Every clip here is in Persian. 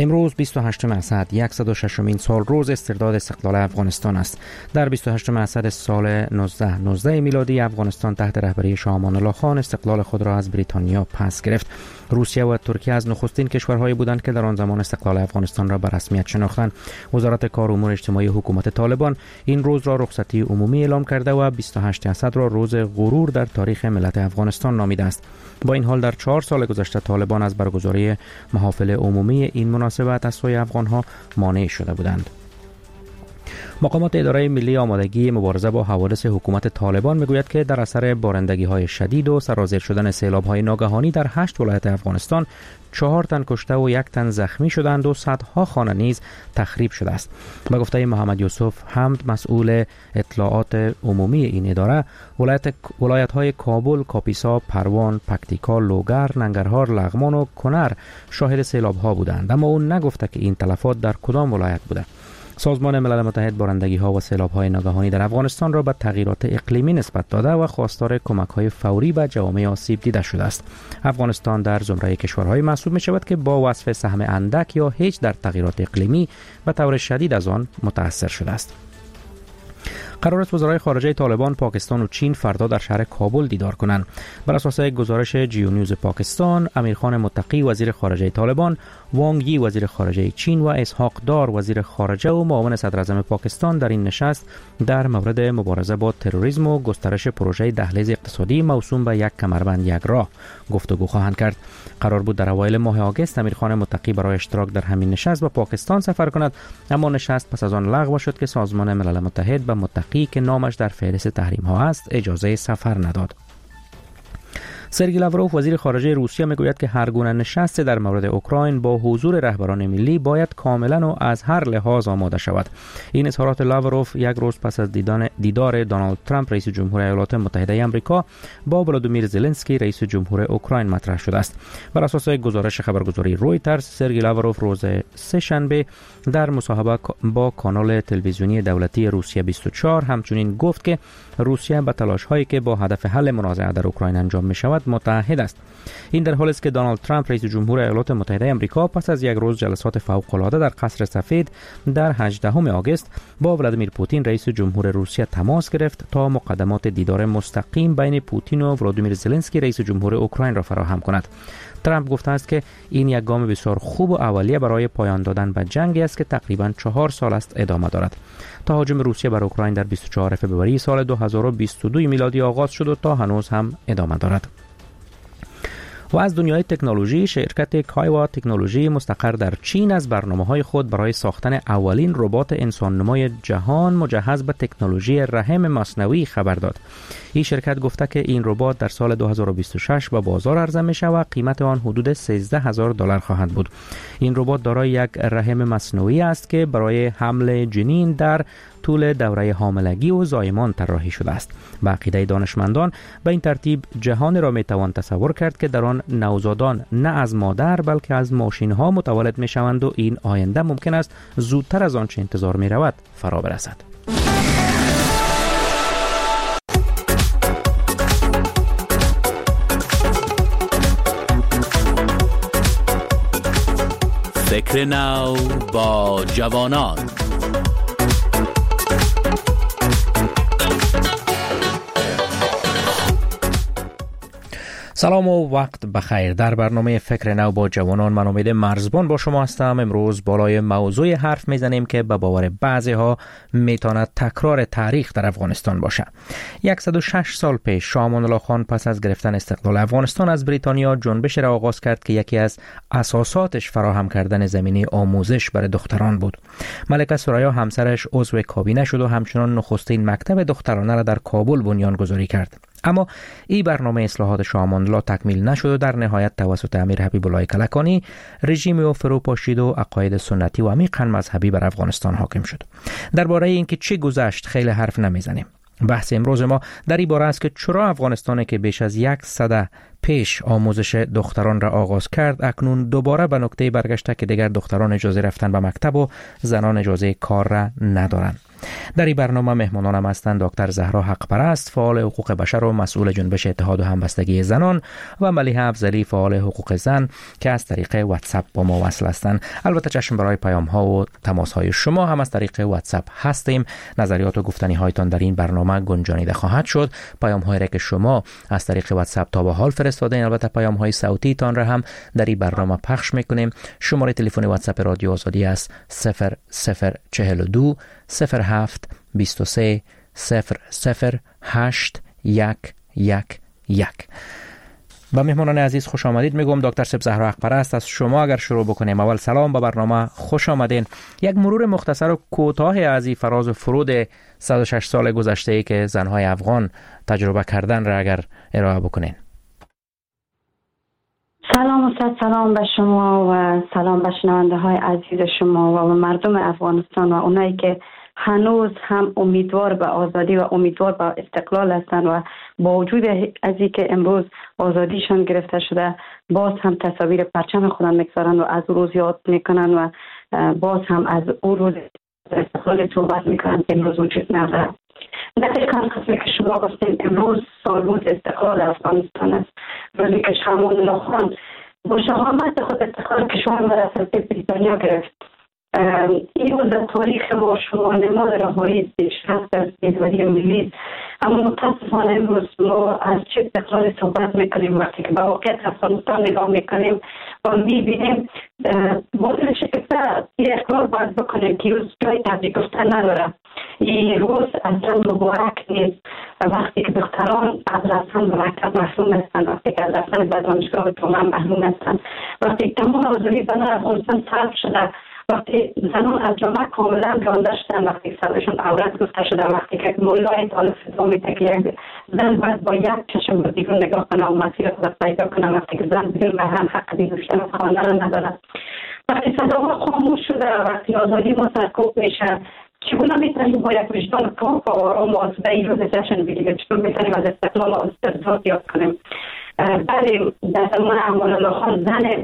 امروز 28 اسد 106مین سال روز استرداد استقلال افغانستان است. در 28 اسد سال 1919 میلادی افغانستان تحت رهبری شاه امان الله خان استقلال خود را از بریتانیا پس گرفت. روسیه و ترکیه از نخستین کشورهایی بودند که در آن زمان استقلال افغانستان را به رسمیت شناختند. وزارت کار و امور اجتماعی حکومت طالبان این روز را رخصتی عمومی اعلام کرده و 28 اسد را روز غرور در تاریخ ملت افغانستان نامیده است. با این حال در 4 سال گذشته طالبان از برگزاری محافل عمومی این مناسبت از سوی افغانها مانع شده بودند. مقامات اداره ملی آمادگی مبارزه با حوادث حکومت طالبان میگوید که در اثر بارندگی‌های شدید و سرازیر شدن سیلاب‌های ناگهانی در 8 ولایت افغانستان 4 تن کشته و 1 تن زخمی شدند و صدها خانه نیز تخریب شده است. به گفته محمد یوسف حمد مسئول اطلاعات عمومی این اداره، ولایت‌های کابل، کاپیسا، پروان، پکتیکا، لوگر، ننگرهار، لغمان و کنر شاهد سیلاب‌ها بودند، اما او نگفته که این تلفات در کدام ولایت بوده. سازمان ملل متحد بارندگی‌ها و سیلاب‌های ناگهانی در افغانستان را به تغییرات اقلیمی نسبت داده و خواستار کمک‌های فوری به جوامع آسیب دیده شده است. افغانستان در زمره کشورهای محسوب می‌شود که با وصف سهم اندک یا هیچ در تغییرات اقلیمی به طور شدید از آن متأثر شده است. قرار است وزرای خارجه طالبان پاکستان و چین فردا در شهر کابل دیدار کنند. بر اساس گزارش جیو نیوز پاکستان، امیرخان متقی وزیر خارجه طالبان، وانگ یی وزیر خارجه چین و اسحاق دار وزیر خارجه و معاون صدر اعظم پاکستان در این نشست در مورد مبارزه با تروریسم و گسترش پروژه دهلیز اقتصادی موسوم به یک کمربند یک راه گفتگو خواهند کرد. قرار بود در اوایل ماه آگوست امیرخان متقی برای اشتراک در همین نشست به پاکستان سفر کند، اما نشست پس از آن لغو شد که سازمان ملل متحد به متقی که نامش در فهرست تحریم ها است اجازه سفر نداد. سرگئی لاوروف وزیر خارجه روسیه میگوید که هر گونه نشست در مورد اوکراین با حضور رهبران ملی باید کاملا و از هر لحاظ آماده شود. این اظهارات لاوروف یک روز پس از دیدار دونالد ترامپ رئیس جمهور ایالات متحده آمریکا با ولادیمیر زلنسکی رئیس جمهور اوکراین مطرح شده است. بر اساس گزارش خبرگزاری رویترز، سرگئی لاوروف روز سه شنبه در مصاحبه با کانال تلویزیونی دولتی روسیه 24 همچنین گفت که روسیه به تلاش‌هایی که با هدف حل منازعه در اوکراین انجام می‌شود متحد است. این در حالی است که دونالد ترامپ رئیس جمهور ایالات متحده آمریکا پس از یک روز جلسات فوق‌العاده در قصر سفید در 18 آگوست با ولادیمیر پوتین رئیس جمهور روسیه تماس گرفت تا مقدمات دیدار مستقیم بین پوتین و ولادیمیر زلنسکی رئیس جمهور اوکراین را فراهم کند. ترامپ گفته است که این یک گام بسیار خوب و اولیه برای پایان دادن به جنگی است که تقریباً 4 سال است ادامه دارد. تهاجم روسیه بر اوکراین در 24 فوریه سال 2022 میلادی آغاز شد و تا هنوز هم ادامه دارد. و از دنیای تکنولوژی، شرکت کایوا تکنولوژی مستقر در چین از برنامه‌های خود برای ساختن اولین ربات انسان‌نمای جهان مجهز به تکنولوژی رحم مصنوعی خبر داد. این شرکت گفته که این ربات در سال 2026 به بازار عرضه میشه و قیمت آن حدود $13,000 خواهد بود. این ربات دارای یک رحم مصنوعی است که برای حمل جنین در طول دوره حاملگی و زایمان طراحی شده است. به عقیده دانشمندان به این ترتیب جهان را میتوان تصور کرد که در آن نوزادان نه از مادر بلکه از ماشین ها متولد می شوند و این آینده ممکن است زودتر از آنچه انتظار می رود فرا برسد. فکر نو با جوانان. سلام و وقت بخیر. در برنامه فکر نو با جوانان من امید مرزبان با شما هستم. امروز بالای موضوع حرف میزنیم که به باور بعضی ها میتواند تکرار تاریخ در افغانستان باشه. 106 سال پیش شاه امان الله خان پس از گرفتن استقلال افغانستان از بریتانیا جنبش را آغاز کرد که یکی از اساساتش فراهم کردن زمینه آموزش برای دختران بود. ملکه ثریا همسرش عضو کابینه شد و همچنان نخستین مکتب دخترانه را در کابل بنیانگذاری کرد. اما این برنامه اصلاحات شاه امان الله تکمیل نشد و در نهایت توسط امیر حبیب الله کلکانی رژیم او فرو پاشید و عقاید سنتی و عمیقاً مذهبی بر افغانستان حاکم شد. درباره اینکه چه گذشت خیلی حرف نمیزنیم. بحث امروز ما در این باره است که چرا افغانستان که بیش از 1 سده پیش آموزش دختران را آغاز کرد اکنون دوباره به نقطه برگشته که دیگر دختران اجازه رفتن به مکتب و زنان اجازه کار را ندارند. در این برنامه مهمانانم هستند دکتر زهرا حقپرست، فعال حقوق بشر و مسئول جنبش اتحاد و همبستگی زنان، و ملیحه افضلی، فعال حقوق زن که از طریق واتساپ با ما وصل هستند. البته چشم برای پیام ها و تماس های شما هم از طریق واتساپ هستیم. نظریات و گفتنی هایتان در این برنامه گنجانیده خواهد شد. پیام هایی که شما از طریق واتساپ تا به حال فرستادین، البته پیام های صوتی تان را هم در این برنامه پخش میکنیم. شماره تلفن واتساپ رادیو آزادی است 0042 07 23 00 8 111. با مهمانان عزیز خوش آمدید میگم. دکتر زهرا حقپرست، از شما اگر شروع بکنیم. اول سلام، به برنامه خوش آمدین. یک مرور مختصر و کوتاه از این فراز و فرود 106 سال گذشته ای که زنهای افغان تجربه کردن را اگر ارائه بکنین. سلام و سلام به شما و سلام به شنونده های عزیز شما و مردم افغانستان و اونایی که هنوز هم امیدوار به آزادی و امیدوار به استقلال هستند و با وجود از اینکه امروز آزادیشان گرفته شده باز هم تصاویر پرچم خودم میگذارن و از روز یاد میکنن و باز هم از اون روز استقلال صحبت میکنن که امروز وجود نداره. دقیقاً خصوصی که شما گفتین امروز سالروز استقلال افغانستان است، روزی که امان الله خان با شهامت خود استقلال کشور را از بریتانیا گرفت. این روز در تاریخ ما شما نماد رهایی پیشرفت از بیداری ملی، اما متاسفانه امروز ما از چه استقلال صحبت میکنیم وقتی که به واقعیت افغانستان نگاه میکنیم و میبینیم با دل شکسته این اقرار باید بکنیم که روز جای تبریک گفتن نداره. این روز اصلا مبارک نیست. وقتی که دختران از رفتن به مکتب محروم هستند، وقتی که از رفتن به دانشگاه تومن محروم هستند، وقتی تمام آزادی زنان افغانستان سلب شده، وقتی زنان از جامعه کاملا رانده شدن، وقتی سرشون عورت گفته شده، وقتی که مولای طالب فتوا میده که زن باید با یک چشم به بیرون نگاه کنه و مسیر خود پیدا کنه، وقتی که زن بدون محرم حق دیدن خانه را نداره، وقتی صداها خاموش شده، وقتی آزادی ما سرکوب میشه، چگونه میتونیم با یک وجدان پاک و آرام و آسوده این روز جشن بگیریم؟ چطور میتونیم از استقلال و استقلال یاد کنیم؟ بله، در زمان امان الله خان زن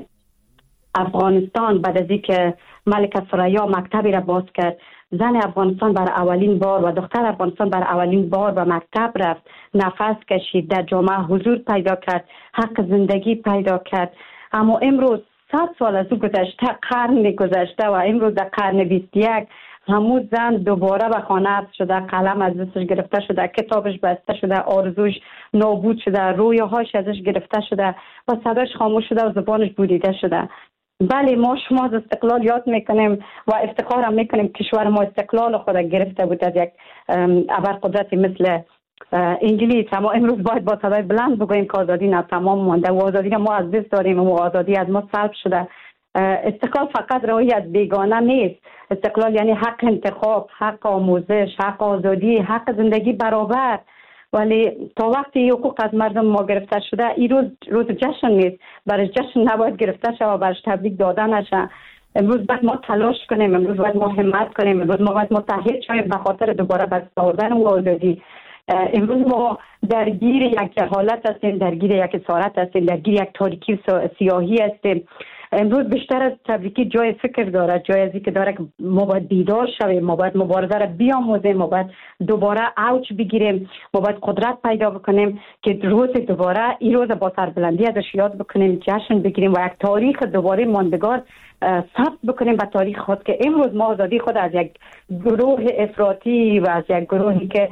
افغانستان بعد از اینکه ملکه ثریا مکتبی را باز کرد، زن افغانستان برای اولین بار و دختر افغانستان برای اولین بار به مکتب رفت، نفس کشید، در جامعه حضور پیدا کرد، حق زندگی پیدا کرد. اما امروز 100 سال از او گذشته، قرن گذشته و امروز در قرن 21 همون زن دوباره به خانه شده، قلم از دستش گرفته شده، کتابش بسته شده، آرزوش نابود شده، رویاهاش ازش گرفته شده و صداش خاموش شده و زبانش بریده شده. بله، ما شما از استقلال یاد میکنیم و افتخار هم میکنیم کشور ما استقلال خود گرفته بود از یک ابرقدرتی مثل انگلیس. اما امروز باید با صدای بلند بگوییم که آزادی ناتمام مانده و آزادی ما از دست داریم و آزادی از ما سلب شده. استقلال فقط رهایی از بیگانه نیست. استقلال یعنی حق انتخاب، حق آموزش، حق آزادی، حق زندگی برابر. ولی تا وقتی حقوق از مردم ما گرفته شده، این روز جشن نیست. برای جشن نباید گرفته شده و برش تبریک داده نشه. امروز باید ما تلاش کنیم، امروز باید ما همت کنیم، امروز ما باید متحد شویم به خاطر دوباره به دست آوردن و آزادی. امروز ما درگیر یک حالت هستیم، درگیر یک اسارت هستیم، درگیر یک تاریکی سیاهی هستیم. امروز بیشتر از تبریکی جای فکر داره، جای از اینکه داره که ما باید بیدار شویم، ما باید مبارزه را بیاموزیم، ما باید دوباره اوج بگیریم، ما باید قدرت پیدا بکنیم که روز دوباره این روز با سربلندی ازش یاد بکنیم، جشن بگیریم و یک تاریخ دوباره ماندگار ثبت بکنیم به تاریخ خود که امروز ما آزادی خود از یک گروه افراطی و از یک گروهی که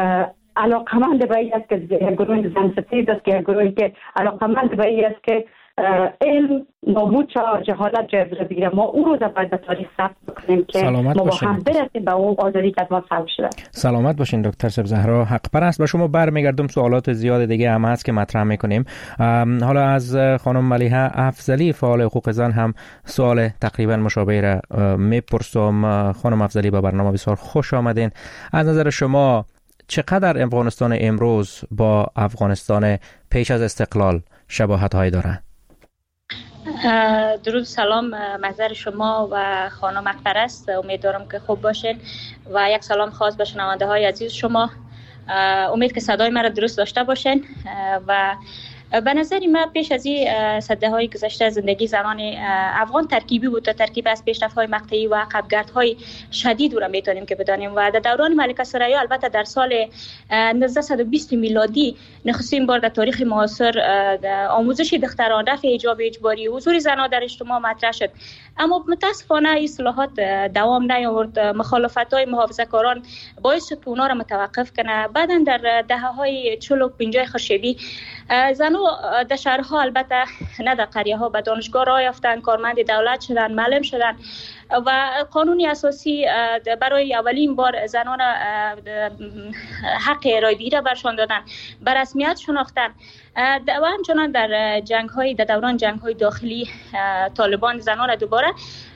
علاقمند به این است که یک گروه زنستیز است، که یک گروهی که علاقمند به این است که علم نابود شد، جهالت جای بگیره. ما اون روز باید به تاریخ ثبت بکنیم که ما با هم برسیم به اون آزادی که از ما سلب شده. سلامت باشین دکتر زهرا حقپرست. به شما برمیگردم، سوالات زیاد دیگه هم هست که مطرح میکنیم. حالا از خانم ملیحه افضلی، فعال حقوق زن، هم سوال تقریبا مشابه را میپرسم. خانم افضلی، به برنامه بسیار خوش آمدین. از نظر شما چقدر افغانستان امروز با افغانستان پیش از استقلال شباهت هایی داره؟ درود سلام، محضر شما و خانم حقپرست، امیدوارم که خوب باشین و یک سلام خاص به شنونده های عزیز شما. امید که صدای مرا درست داشته باشین و به نظر من پیش از این سده‌های گذشته زندگی زنان افغان ترکیبی بود، ترکیب از پیشرفت‌های مقطعی و عقب‌گردهای شدید را میتونیم که بدانیم و در دوران ملکه ثریا البته در سال 1920 میلادی نخستین بار در تاریخ معاصر آموزش دختران، رفع حجاب اجباری، حضور زنان در اجتماع مطرح شد. اما متاسفانه اصلاحات دوام نیاورد. مخالفت‌های محافظه‌کاران باعث شد که اونا را متوقف کنه. بعداً در دهه‌های 40 و 50 خورشیدی زنان در شهرها البته نه در قریه‌ها به دانشگاه راه یافتند، کارمند دولت شدند، معلم شدند و قانون اساسی برای اولین بار زنان حق رایگیری را برشان دادند، به رسمیت شناختند. و همچنان در دوران جنگ‌های داخلی طالبان زنان دوباره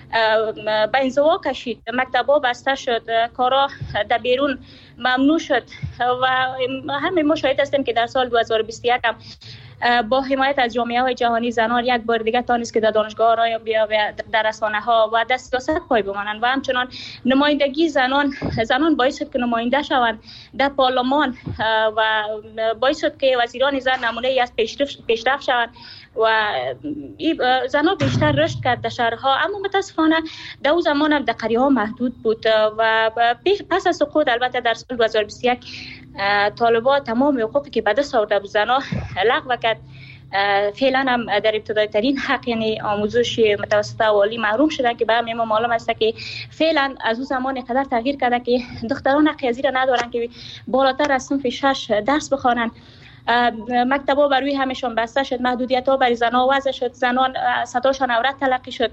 به انزوا کشید، مکتب‌ها بسته شد، کارا در بیرون ممنوع شد و همه ما شاهد هستیم که در سال 2021 هم با حمایت از جامعه‌های جهانی زنان یک بار دیگه تانست که در دانشگاه را بیا در رسانه‌ها و در سیاست پای بمانند و همچنان نمایندگی زنان باعث شد که نماینده شوند در پارلمان و باعث شد که وزیران زن نمونه‌ای از پیشرفت شوند و زنان بیشتر رشد کرد در شهرها. اما متاسفانه در اون زمان هم در قریه‌ها محدود بود و پس از سقوط البته در سال 2021 طالبان تمام حقوقی که به دست آورده بود زنان لغو کرد. فعلا هم در ابتدای ترین حق یعنی آموزش متوسطه و عالی محروم شدن که به همه ما معلوم است که فعلا از اون زمان قدر تغییر کرده که دختران حق ازی را ندارن که بالاتر از صنف 6 درس بخوانند. مکتب‌ها بر روی همشون بسته شد، محدودیت‌ها برای زنان وضع شد، زنان صداشان عورت تلقی شد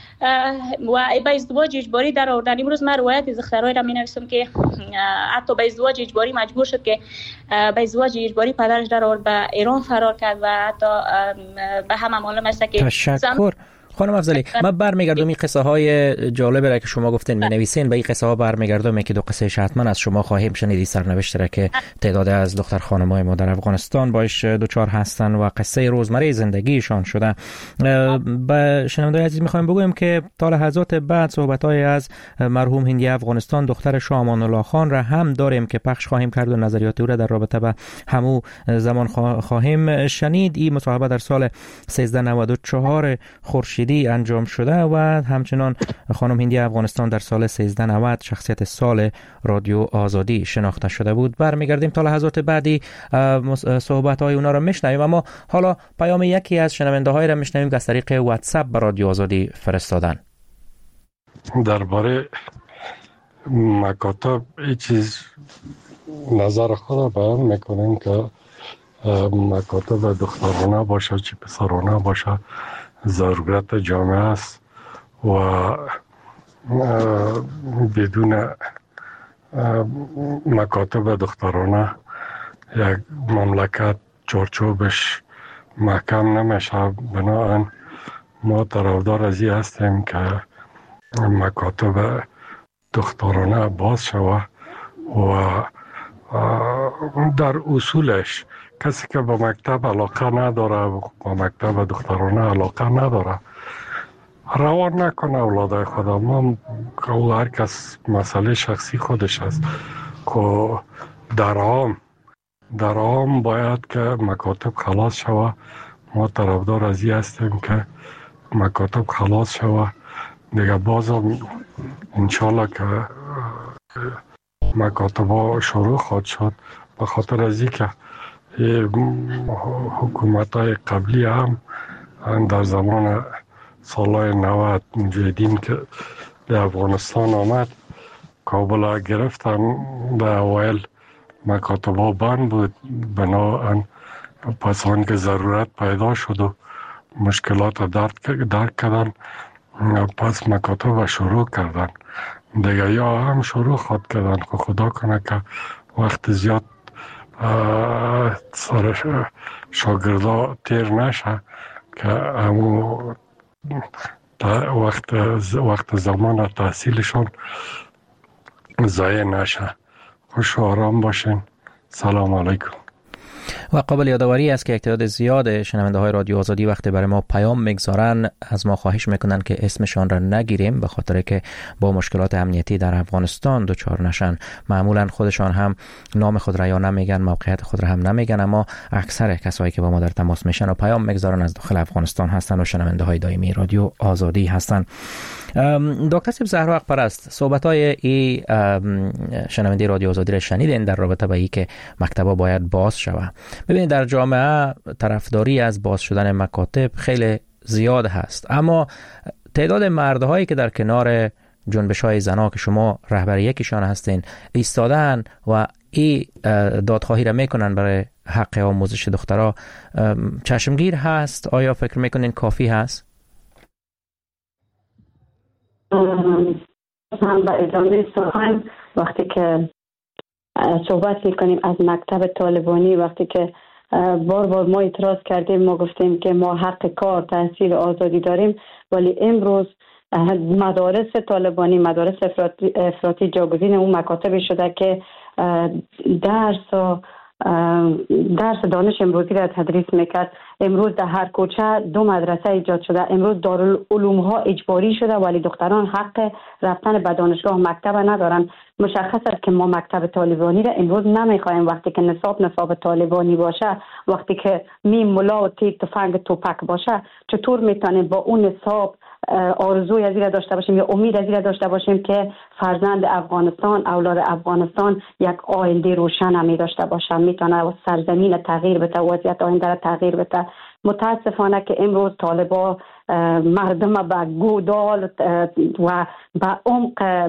و به ازدواج اجباری در آوردن. امروز من روایت از دخترای را می‌نویسم که حتی به ازدواج اجباری مجبور شد که به ازدواج اجباری پدرش در آورد، به ایران فرار کرد و حتی به همه معلوم است که تشکر خانم افضلی. من برمیگردم این قصه های جالبی را که شما گفتین می‌نویسین، به این قصه ها برمیگردم که دو قصه حتما از شما خواهیم شنید. سرنوشت را که تعداد از دختر خانم‌های ما در افغانستان باش دوچار هستن و قصه روزمره زندگیشان شده. به شنوندگان عزیز می‌خوایم بگویم که تا لحظات بعد صحبت‌های از مرحوم هندی افغانستان دختر شاه امان الله خان را هم داریم که پخش خواهیم کرد و نظریات او را در رابطه با همو زمان خواهیم شنید. این مصاحبه در سال 1394 خورشیدی انجام شده و همچنان خانم هندی افغانستان در سال 1390 شخصیت سال رادیو آزادی شناخته شده بود. برمیگردیم تا لحظات بعدی صحبت‌های اونا را میشنویم، اما حالا پیام یکی از شنونده‌های را میشنویم که از طریق واتساپ به رادیو آزادی فرستادن. درباره مکاتب این چیز نظر خود بیان میکنیم که مکاتب دخترانه باشه چه پسرانه باشه ضرورت جامعه است و بدون مکاتب دخترانه یک مملکت چارچوبش محکم نمیشه. بنابراین ما طرفدار از این هستیم که مکاتب دخترانه باز شود و در اصولش کسی که به مکتب علاقه نداره، به مکتب دخترانه علاقه نداره، روان نکنه اولادای خدا. ما هر کس مسئله شخصی خودش است که در عام باید که مکاتب خلاص شود. ما طرفدار از این هستیم که مکاتب خلاص شود. دیگه بازم انشالله که مکاتب شروع خواهد شد، به خاطر از این که حکومت‌های قبلی هم در زمان سالهای 90 مجاهدین که در افغانستان آمد کابل گرفتن، در اوایل مکاتب‌ها بند بود. بنابراین پس آن که ضرورت پیدا شد و مشکلات درک کردن، پس مکاتب شروع کردن. دیگه یا هم شروع خواهد کردن که خدا کنه که وقت زیاد سر شاگردا تیر نشه که همو وقت زمان تحصیلشون ضایع نشه. خوش و آرام باشین. سلام علیکم. و قابل یادآوری است که یک تعداد زیاد شنونده های رادیو آزادی وقتی برای ما پیام میگذارن از ما خواهش میکنن که اسمشان را نگیریم به خاطر که با مشکلات امنیتی در افغانستان دچار نشن. معمولا خودشان هم نام خود را یا نمیگن، موقعیت خود را هم نمیگن، اما اکثر کسایی که با ما در تماس میشن و پیام میگذارن از داخل افغانستان هستن و شنونده های دائمی رادیو آزادی هستن. دکتر سیب زهرا اقپرست، صحبت های ای شنونده رادیو آزادی را شنیدین در رابطه با این که مکتبا باید باز شود. ببینید در جامعه طرفداری از باز شدن مکاتب خیلی زیاد هست، اما تعداد مردهایی که در کنار جنبش‌های زنا که شما رهبر یکیشان هستین ایستادن و این دادخواهی را میکنن برای حق آموزش دخترها چشمگیر هست؟ آیا فکر میکنین کافی هست؟ هم با ادامه سخن وقتی که صحبت میکنیم از مکتب طالبانی، وقتی که بار ما اعتراض کردیم، ما گفتیم که ما حق کار، تحصیل و آزادی داریم، ولی امروز مدارس طالبانی، مدارس افراطی جاگزین اون مکاتبی شده که درس دانش امروزی را تدریس میکرد. امروز در هر کوچه 2 مدرسه ایجاد شده. امروز دارالعلوم ها اجباری شده ولی دختران حق رفتن به دانشگاه مکتب ندارن. مشخص است که ما مکتب طالبانی را امروز نمیخوایم. وقتی که نصاب طالبانی باشه، وقتی که میم ملا و تیر تفنگ توپک باشه، چطور میتونیم با اون نصاب آرزوی از این داشته باشیم یا امید از این داشته باشیم که فرزند افغانستان، اولاد افغانستان یک آینده روشن همی داشته باشه، میتونه سرزمین تغییر بده، وضعیت آینده را تغییر بده. متاسفانه که امروز طالبا مردم به گودال و به عمق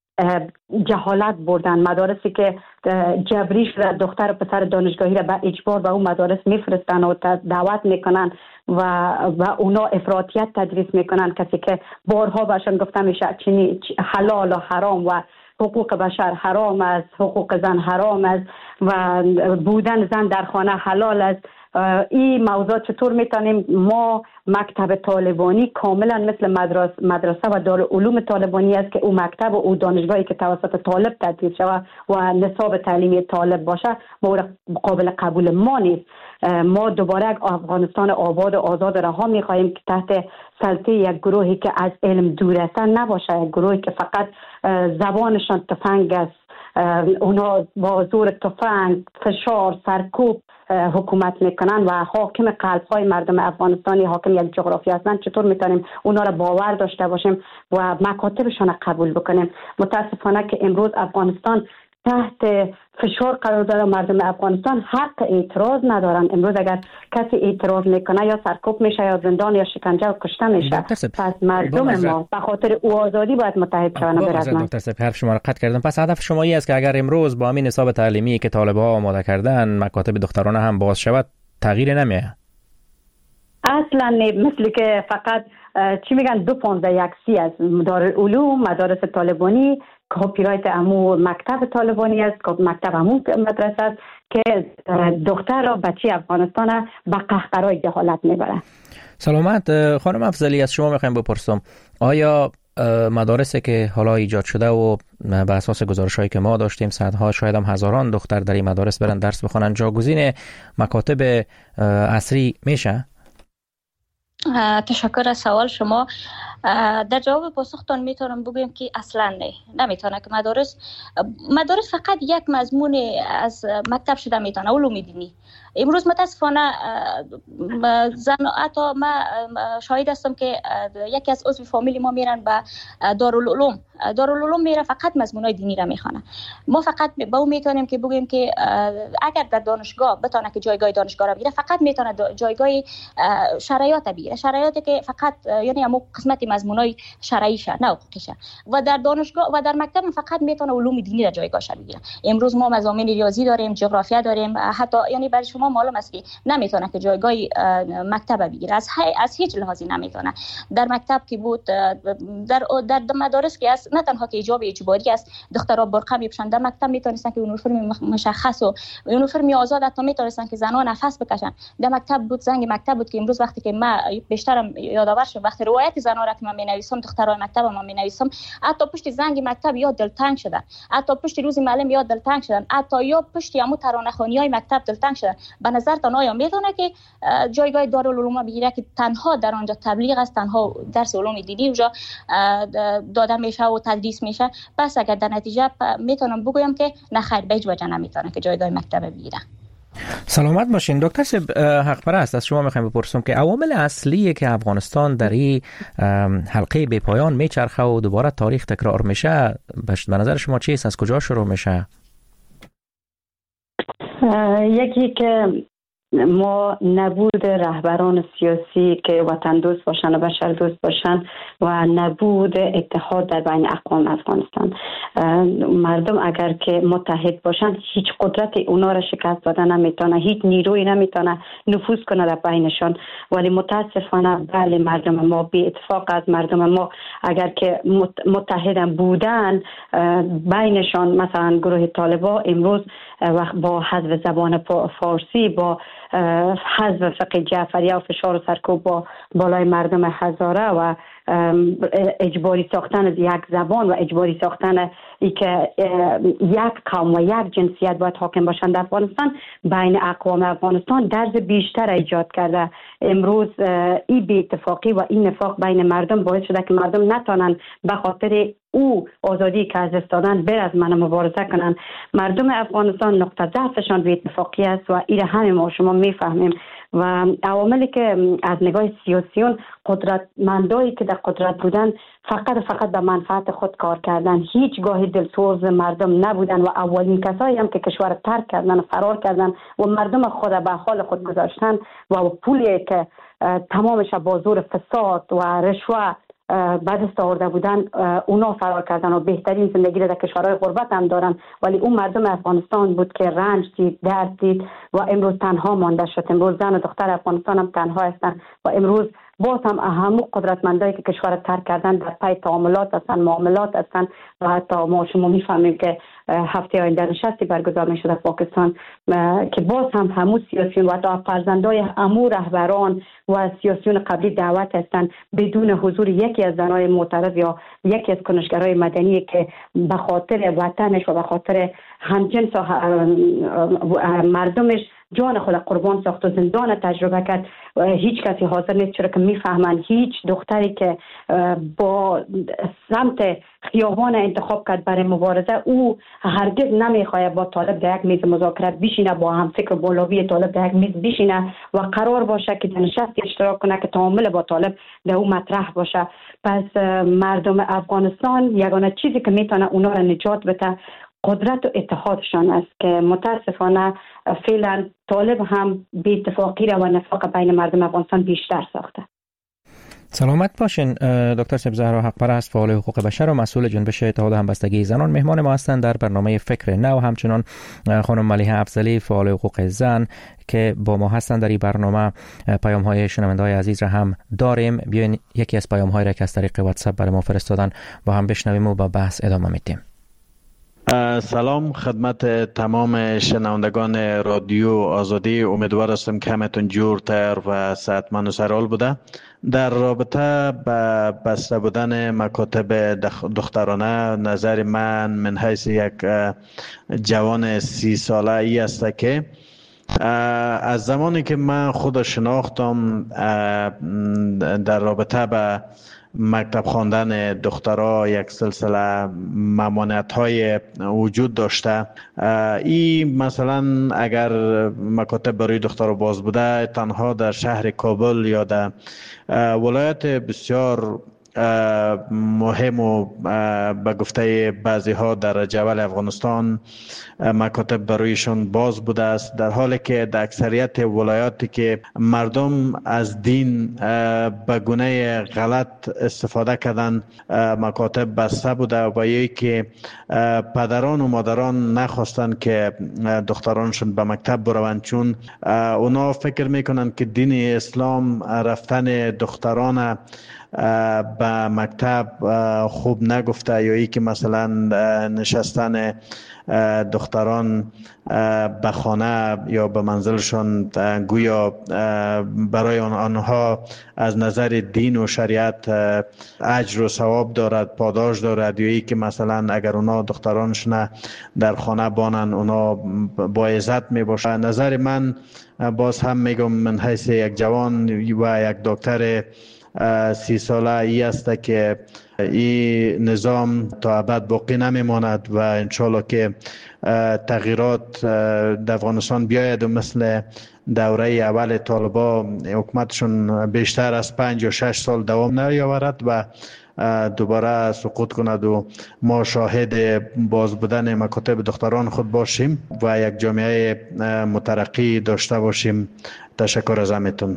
جهالت بردن. مدارسی که جبری شده دختر و پسر دانشگاهی را به اجبار به اون مدارس میفرستن و دعوت میکنن و اونا افراطیت تدریس میکنن، کسی که بارها بهشون گفته میشه حلال و حرام و حقوق بشر حرام است، حقوق زن حرام است و بودن زن در خانه حلال است. این موضوع چطور میتونیم ما مکتب طالبانی کاملا مثل مدرسه و دارالعلوم طالبانی است که او مکتب و او دانشگاهی که توسط طالب تدریس شود و نصاب تعلیمی طالب باشه قابل قبول ما نیست. ما دوباره افغانستان آباد و آزاد رها می‌خواهیم که تحت سلطه یک گروهی که از علم دور است نباشه، یک گروهی که فقط زبانشان تفنگ است. اونا با زور تفنگ، فشار، سرکوب حکومت میکنن و حاکم قلب‌های مردم افغانستانی، حاکم یک جغرافی هستن. چطور میتونیم اونا را باور داشته باشیم و مکاتبشان قبول بکنیم؟ متاسفانه که امروز افغانستان تحت فشار قرار داره. مردم افغانستان حق اعتراض ندارن. امروز اگر کسی اعتراض میکنه یا سرکوب میشه یا زندان یا شکنجه و کشته میشه. پس مردم ما به خاطر او آزادی باید متحد شوند و برسن. دکتر صاحب حرف شما را قطع کردم. پس هدف شما این است که اگر امروز با همین نصاب تعلیمی که طالب‌ها آماده کردن مکاتب دخترانه هم باز شود تغییر نمیاد؟ اصلا مثل که فقط چی میگن 2.15 از دارالعلوم مدارس طالبانی کپی رایت امو مکتب طالبانی است، مکتب امو مدرسه است که دختر و بچه افغانستان به قهقرای جهالت میبره. سلامت. خانم افضلی، از شما میخوایم بپرسم آیا مدارسی که حالا ایجاد شده و به اساس گزارش‌هایی که ما داشتیم صدها شاید هم هزاران دختر در این مدارس برن درس بخونن جاگزین مکاتب عصری میشه؟ تشکر از سوال شما. در جواب پاسختان میتونم بگم که اصلا نمیتونه که مدارس فقط یک مضمون از مکتب شده میتونه، علوم دینی. امروز متاسفانه حتی ما شاهد هستم که یکی از عضو فامیلی ما میرن به دارالعلوم میره فقط مضمونای دینی را میخونه. ما فقط با اون میتونیم که بگیم که اگر در دانشگاه بتونه که جایگاه دانشگاه را بگیره، فقط میتونه جایگاه شرایط بگیره، شرایطی که فقط یعنی همون قسمت مضمونای شرعی شه نه حقوقیشه. و در دانشگاه و در مکتب فقط میتونه علوم دینی را جایگاهش بگیره. امروز ما مضامین ریاضی داریم، جغرافیا داریم، حتی یعنی برای شما معلوم است که نمیتونه که جایگاه مکتب بگیره، از هیچ لحاظی نمیتونه. در مکتب که بود، در مدارس که است، نه تنها که حجاب اجباری است، دخترها برقع میپوشن. در مکتب میتونستن که یونیفرم مشخص و یونیفرم آزاد حتی میتونستن که زنان نفس بکشن. در مکتب بود، زنگ مکتب بود که امروز وقتی که ما بیشترم یادآور شد، وقتی روایت زنان را که من مینویسم، دخترای مکتب ما مینویسم، حتی پشت زنگ مکتب یا دلتنگ شدن، حتی پشت روز معلم یا دلتنگ شدن، حتی یا پشت همو ترانه‌خوانی‌های مکتب دلتنگ شدن. به نظرتان آیا میتونه که جایگاه دارالعلوم بگیره که تنها در آنجا تبلیغ است، تنها درس علوم دینی اونجا داده میشه و تدریس میشه؟ پس اگر در نتیجه میتونم بگویم که نه خیر، به هیچ وجه نمیتونه که جایگاه مکتب بگیره. سلامت باشین دکتر صاحب. حق پرست از شما میخوایم بپرسم که عوامل اصلی که افغانستان در این حلقه بی پایان میچرخه و دوباره تاریخ تکرار میشه به نظر شما چیست؟ از کجا شروع میشه؟ یکی که ما نبود رهبران سیاسی که وطن دوست باشن و بشر دوست باشن و نبود اتحاد در بین اقوام افغانستان. مردم اگر که متحد باشن هیچ قدرت اونا را شکست دادن نمیتونه، هیچ نیروی نمیتونه نفوذ کنه در بینشان. ولی متاسفانه بله، مردم ما بی اتفاق از مردم ما اگر که متحد بودن بینشان، مثلا گروه طالبان امروز با حذف زبان فارسی، با حذف فقه جعفریه و فشار و سرکوب با بالای مردم هزاره و اجباری ساختن یک زبان و اجباری ساختن ای که یک قوم و یک جنسیت باید حاکم باشند در افغانستان، بین اقوام افغانستان درز بیشتر ایجاد کرده. امروز این بی اتفاقی و این نفاق بین مردم باعث شده که مردم نتانن به خاطر او آزادی که از دست دادن بر از من مبارزه کنن. مردم افغانستان نقطه ضعفشان بی اتفاقی است و این همه ما شما میفهمیم. و عواملی که از نگاه سیاسیون قدرتمندایی که در قدرت بودن فقط به منفعت خود کار کردن، هیچگاه دلسوز مردم نبودن و اولین کسایی هم که کشور ترک کردن و فرار کردن و مردم خود به حال خود گذاشتن و پولی که تمامش با زور فساد و رشوه بعد است آورده بودن اونا فرار کردن و بهترین زندگی را در کشورهای غربت هم دارن. ولی اون مردم افغانستان بود که رنج دید، درد دید و امروز تنها مانده شد. امروز زن و دختر افغانستان هم تنها هستن و امروز باز هم همون قدرتمندایی که کشور ترک کردن در پای تعاملات هستن، معاملات هستن و حتی ما شما میفهمیم که هفته آینده نشستی برگزار میشه در پاکستان که باز هم همون سیاسیون و حتی فرزندای همون رهبران و سیاسیون قبلی دعوت هستن بدون حضور یکی از زنای معترض یا یکی از کنشگرای مدنی که به خاطر وطنش و به خاطر همجنس و مردمش جان خود قربان ساخت و زندان تجربه کرد. هیچ کسی حاضر نیست، چرا که میفهمن هیچ دختری که با سمت خیابان انتخاب کرد برای مبارزه او هرگز نمیخواد با طالب در یک میز مذاکره بشینه، با هم فکر بولوی طالب در یک میز بشینه و قرار باشه که در نشست اشتراک کنه که تعامل با طالب در او مطرح باشه. پس مردم افغانستان یگانه چیزی که میتونه اونا را نجات بده قدرت و اتحادشان است که متاسفانه فعلا طالب هم بی اتفاقی را و نفاق بین مردم افغانستان بیشتر ساخته. سلامت باشین دکتر صاحب. زهرا حق پرست، فعال حقوق بشر و مسئول جنبش اتحاد همبستگی زنان مهمان ما هستند در برنامه فکر نو. همچنان خانم ملیحه افضلی، فعال حقوق زن که با ما هستند در این برنامه. پیام های شنونده‌های عزیز را هم داریم. بیاین یکی از پیام هایی را که از طریق واتساپ برای ما فرستادن با هم بشنویم و با بحث ادامه میدیم. سلام خدمت تمام شنوندگان رادیو آزادی. امیدوار هستم که همتون جورتر و صحتمند و سرحال بوده. در رابطه با بسته بودن مکاتب دخترانه، نظر من حیث یک جوان 30 ساله ای است که از زمانی که من خود شناختم در رابطه با مکتب خواندن دخترها یک سلسله ممانعت های وجود داشته. این مثلا اگر مکاتب برای دخترها باز بوده تنها در شهر کابل یا در ولایت بسیار مهم و به گفته بعضی ها در جبل افغانستان مکاتب برایشون باز بوده است، در حالی که در اکثریت ولایاتی که مردم از دین به گونه غلط استفاده کردن مکاتب بسته بوده و یکی پدران و مادران نخواستند که دخترانشون به مکتب بروند، چون اونا فکر میکنن که دین اسلام رفتن دختران به مکتب خوب نگفته یا ای که مثلا نشستن دختران به خانه یا به منزلشان گویا برای آنها از نظر دین و شریعت اجر و ثواب دارد، پاداش دارد، یا ای که مثلا اگر اونا دخترانشون در خانه بانن اونا با عزت می باشه. نظر من باز هم میگم من حیث یک جوان و یک دکتر 30 ساله ای است که این نظام تا ابد باقی نمیماند و انشالله که تغییرات در افغانستان بیاید و مثل دوره اول طالبا حکومتشون بیشتر از 5 یا 6 سال دوام نیاورد و دوباره سقوط کند و ما شاهد باز بودن مکاتب دختران خود باشیم و یک جامعه مترقی داشته باشیم. تشکر از همتون.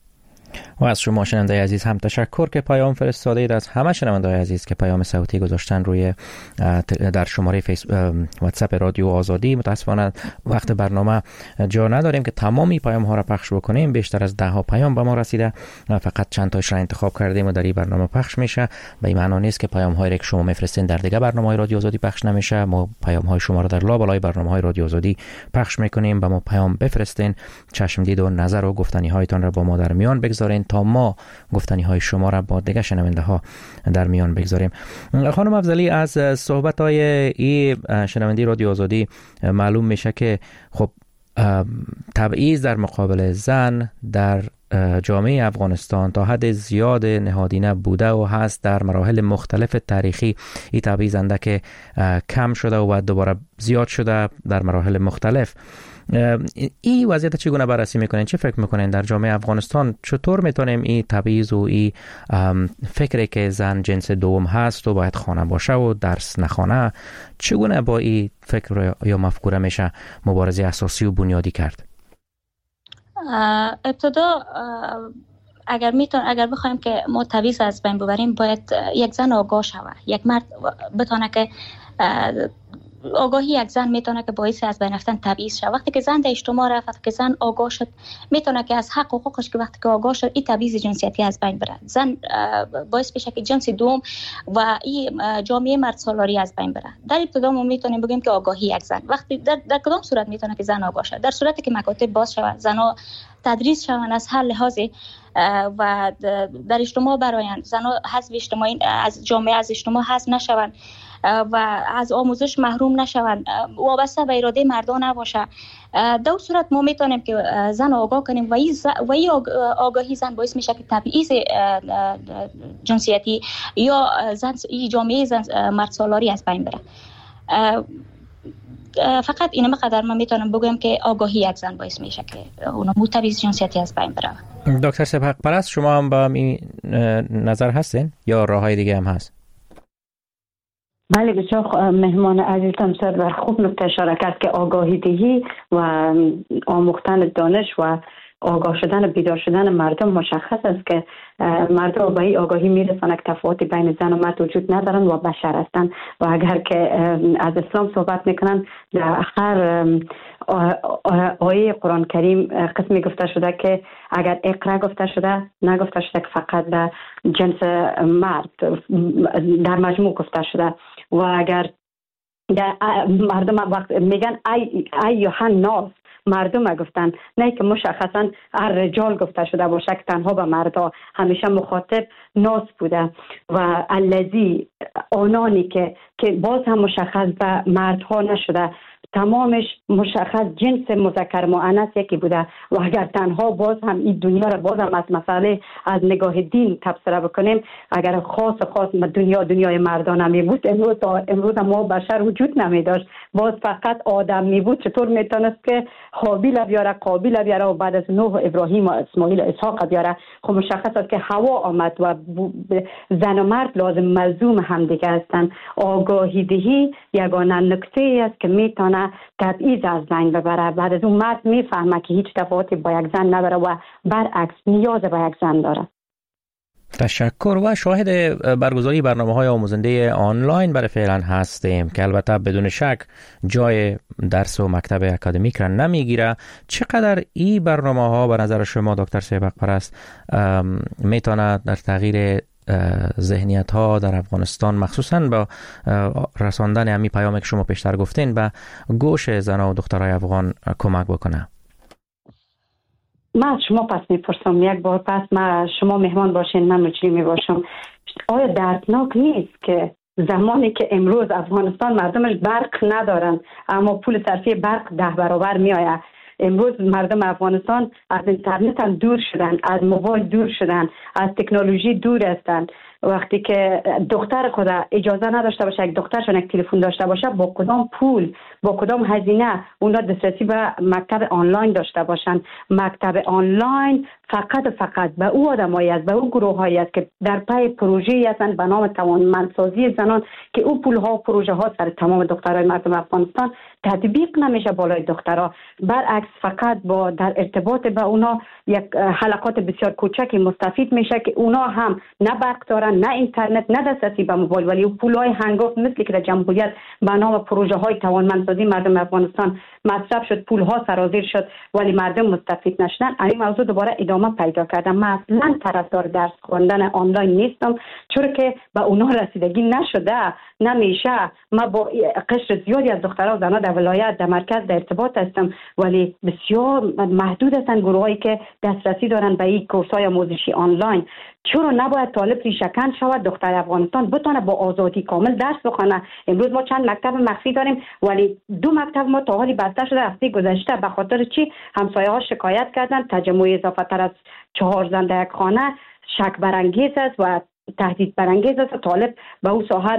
و از شما شنونده عزیز هم تشکر که پیام فرستاده اید. از همه شنونده عزیز که پیام صوتی گذاشتن روی در شماره واتساپ رادیو آزادی. متاسفانه وقت برنامه جا نداریم که تمامی پیام ها را پخش بکنیم. بیشتر از 10 پیام به ما رسیده، فقط چند تاش را انتخاب کردیم و در این برنامه پخش میشه. به این معنی نیست که پیام هایی که شما میفرستین در دیگه برنامه‌های رادیو آزادی پخش نمیشه. ما پیام های شما را در لابلای برنامه‌های رادیو آزادی پخش میکنیم. به ما پیام بفرستین، چشم دید و نظر و گفتنی هایتان را با ما در میان بگذارین تا ما گفتنی های شما را با دیگه شنونده ها در میان بگذاریم. خانم افضلی، از صحبت های این شنوندی رادیو آزادی معلوم میشه که خب تبعیض در مقابل زن در جامعه افغانستان تا حد زیاد نهادینه بوده و هست. در مراحل مختلف تاریخی این تبعیض اندک کم شده و بعد دوباره زیاد شده در مراحل مختلف. این وضعیت چگونه بررسی میکنین؟ چه فکر میکنین در جامعه افغانستان چطور میتونیم این تبعیض و این فکری که زن جنس دوم هست و باید خانه باشه و درس نخوانه، چگونه با این فکر یا مفکوره میشه مبارزه اساسی و بنیادی کرد؟ ابتدا اگر بخوایم که ما تبعیض از بین ببریم، باید یک زن آگاه شود. یک مرد بتونه که آگاهی یک زن میتونه که باعث از بین رفتن تبعیض شود. وقتی که زن در اجتماع رفت، وقتی که زن آگاه شد، میتونه که از حق و حقوقش که وقتی که آگاه شد این تبعیض جنسیتی از بین بره. زن باعث بشه که جنس دوم و این جامعه مرد سالاری از بین بره. در ابتدا ما میتونیم بگیم که آگاهی یک زن وقتی در کدام صورت میتونه که زن آگاه شد؟ در صورتی که مکاتب باز شود، زنها تدریس شوند از هر لحاظی و در اجتماع برآیند، زنها حذف اجتماعی از جامعه از اجتماع حذف نشوند و از آموزش محروم نشوند، وابسته به اراده مردان نباشه. در صورت ما میتونیم که زن آگاه کنیم و این آگاهی زن باعث میشه که تبعیض جنسیتی یا این جامعه زن مرد سالاری از بین بره. فقط اینم قدر من میتونم بگم که آگاهی یک زن باعث میشه که اون تبعیض جنسیتی از بین بره. دکتر سپهر پرست، شما هم با این نظر هستین یا راههای دیگه هم هست؟ بله، بسیار مهمان عزیزم سر خوب نکته اشاره کرد که آگاهی دهی و آموختن دانش و آگاه شدن و بیدار شدن مردم مشخص است که مردم به این آگاهی میرسند که تفاوتی بین زن و مرد وجود ندارند و بشر هستند. و اگر که از اسلام صحبت میکنن، در هر آیه قرآن کریم قسمی گفته شده که اگر اقرا گفته شده، نگفته شده که فقط به جنس مرد، در مجموع گفته شده. و اگر مردم وقت میگن ای یوحنا ناس، مردم گفتن، نه که مشخصا هر رجال گفته شده باشه که تنها به مردا، همیشه مخاطب ناس بوده. و الذی آنانی که باز هم مشخص به مردها نشده، تمامش مشخص جنس مذکر مؤنث یکی بوده. و اگر تنها باز هم این دنیا را باز هم از مسئله از نگاه دین تفسیر بکنیم، اگر خاص دنیای مردان می بود، امروز ما بشر وجود نمی داشت، باز فقط آدم می بود. چطور میتونست که حابیل بیاره، قابیل بیاره و بعد از نوح ابراهیم و اسماعیل اسحاق بیاره؟ خب مشخص است که هوا آمد و زن و مرد لازم ملزوم هم دیگه هستند. آگاهی دهی یگانه نکته است که میتونه تبعیض از بین ببره. بعد از اون مرد میفهمه که هیچ تفاوتی با یک زن نداره و برعکس نیاز به یک زن داره. تشکر. و شاهد برگزاری برنامه‌های آموزنده آنلاین برای فعلا هستیم که البته بدون شک جای درس و مکتب اکادمیک را نمیگیره. چقدر این برنامه‌ها به نظر شما دکتر سپهر پرست میتونه در تغییر ذهنیت ها در افغانستان مخصوصا با رساندن همین پیامی که شما پیشتر گفتین به گوش زنان و دخترای افغان کمک بکنه؟ من از شما پس میپرسم یک بار پس شما مهمان باشین من مجری می باشم. آیا دردناک نیست که زمانی که امروز افغانستان مردمش برق ندارن اما پول صرفی برق 10 برابر می آید؟ امروز مردم افغانستان از اینترنت هم دور شدن، از موبایل دور شدن، از تکنولوژی دور هستند. وقتی که دختر خود اجازه نداشته باشه، یک دخترشون یک تلفن داشته باشه، با کدام پول، با کدام هزینه اونا دسترسی به مکتب آنلاین داشته باشن؟ مکتب آنلاین فقط به او آدمایی است، به او گروهایی است که در پای پروژه‌ای هستند به نام توانمندسازی زنان که او پول‌ها و پروژه‌ها سر تمام دخترای مردم افغانستان تطبیق نمیشه بالای دخترها. برعکس فقط با در ارتباط با اونا یک حلقات بسیار کوچکی مستفید میشه که اونا هم نه برق دارن، نه اینترنت، نه دسترسی به موبایل، ولی پولای هنگفت مثل که در جمهوریت به نام پروژه‌های توانمندسازی مردم افغانستان مصرف شد، پولها سرازیر شد ولی مردم مستفید نشدن. این موضوع دوباره ادامه پیدا کرده. من اصلا طرفدار درس خواندن آنلاین نیستم، چون که به اونا رسیدگی نشده، نمیشه. من با قشر زیادی از دخترها و زنان در ولایت در مرکز در ارتباط هستم، ولی بسیار محدود هستند گروهایی که دسترسی دارن به این کورس‌های آموزشی آنلاین. چرا نباید طالب ریشه‌کن شود؟ دختر افغانستان بتونه با آزادی کامل درس بخونه. امروز ما چند مکتب مخفی داریم ولی 2 مکتب ما تا حالی بسته شده. هفته گذشته به خاطر چی؟ همسایه‌ها شکایت کردن تجمع اضافه تر از 4 زن در یک خانه شک برانگیز است و تهدید برانگیز است. طالب به او ساحه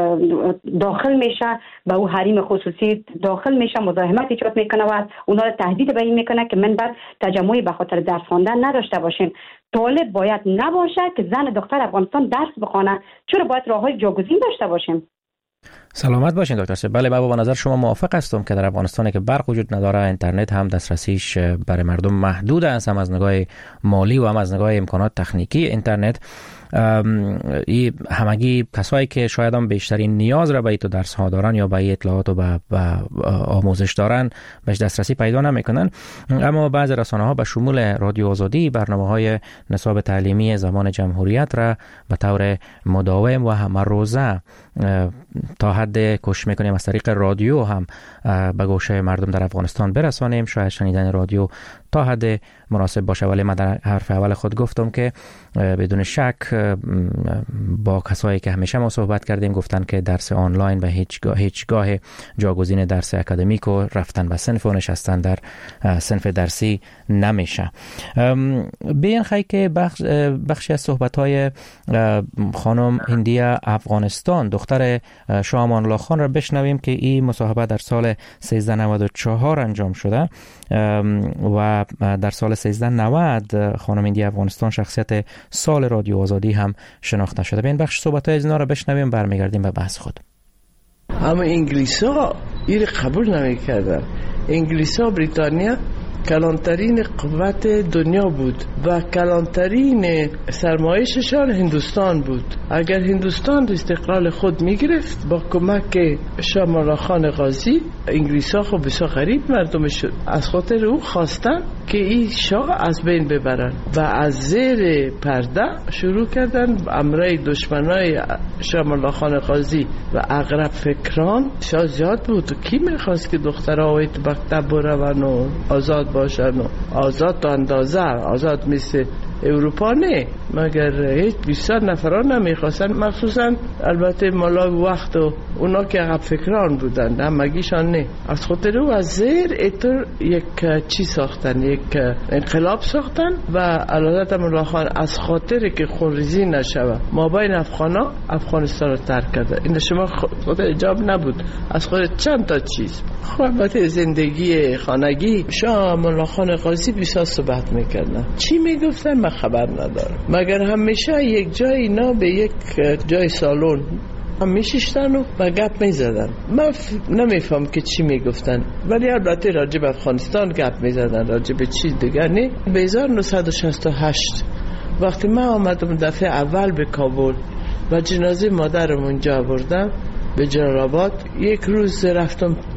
داخل میشه، به او حریم خصوصی داخل میشه، مزاحمت ایجاد میکنه و اونا رو تهدید به این میکنه که من بعد تجمعی به خاطر درس خواندن نداشته باشین. طالب باید نباشه که زن دختر افغانستان درس بخونه، چرا باید راههای جاگزین داشته باشیم؟ سلامت باشین دکتر صاحب. بله، با نظر شما موافق هستم که در افغانستان که برق وجود نداره، اینترنت هم دسترسیش برای مردم محدود است، هم از نگاه مالی و هم از نگاه امکانات تکنیکی اینترنت. این همگی کسایی که شاید هم بیشترین نیاز را به تو درس ها دارن یا به اطلاعات و به آموزش دارن بهش دسترسی پیدا نمیکنن. اما بعضی رسانه ها به شمول رادیو آزادی برنامه‌های نصاب تعلیمی زمان جمهوریت را به طور مداوم و همه روزه تا حد کوشش میکنیم از طریق رادیو هم به گوشه مردم در افغانستان برسانیم. شاید شنیدن رادیو تا حد مناسب باشه، ولی من در حرف اول خود گفتم که بدون شک با کسایی که همیشه ما صحبت کردیم گفتن که درس آنلاین و هیچگاه جاگزین درس اکادمیک و رفتن به صنف و نشستن در صنف درسی نمیشه. بیان خیلی که بخشی از صحبت‌های خانم هندی افغانستان دختر شاه امان الله خان را بشنویم که این مصاحبه در سال 1394 انجام شده و در سال 1390 خانم هندی افغانستان شخصیت سال رادیو آزادی هم شناخته شده. به این بخش صحبت‌های از اینا را بشنویم، برمیگردیم به بحث خود. اما انگلیس‌ها این قبول نمی‌کردن. انگلیس‌ها بریتانیا کلانترین قوت دنیا بود و کلانترین سرمایششان هندوستان بود. اگر هندوستان استقلال خود میگرفت با کمک شاه امان الله خان غازی، انگلیس ها خب بسیار غریب مردمش از خاطر او خواستن که این شاه از بین ببرن و از زیر پرده شروع کردن امرای دشمنای شاه امان الله خان غازی و اغرب فکران. شاه زیاد بود و کی میخواست که دخترها و مکتب برون و آزاد باشن و آزاد تا اندازه، آزاد مثل اروپا نه، مگر هیچ 20 نفران نمیخواستن، مخصوصا البته مالا وقت و اونا که عقب فکران بودن همگیشان نه. از خاطر او از زیر ایتر یک چی ساختن، یک انقلاب ساختن و علالت امان الله خان از خاطر که خونریزی نشوه ما بین افغانا افغانستان رو ترک کرده. این شما خاطر اجاب نبود، از خاطر چند تا چیز. خب البته زندگی خانگی شاه امان الله خان غازی بسیار صحبت میکردن. چی میگفتن من خبر ندارم، مگر همیشه یک جای اینا به یک جای سالن هم میشیشتن و گپ میزدن. من نمیفهم که چی میگفتن، ولی البته راجب افغانستان گپ میزدن، راجب چیز دیگر نه. به 1968 وقتی من آمدم دفعه اول به کابل و جنازه مادرم اونجا آوردم به جلال آباد، یک روز رفتم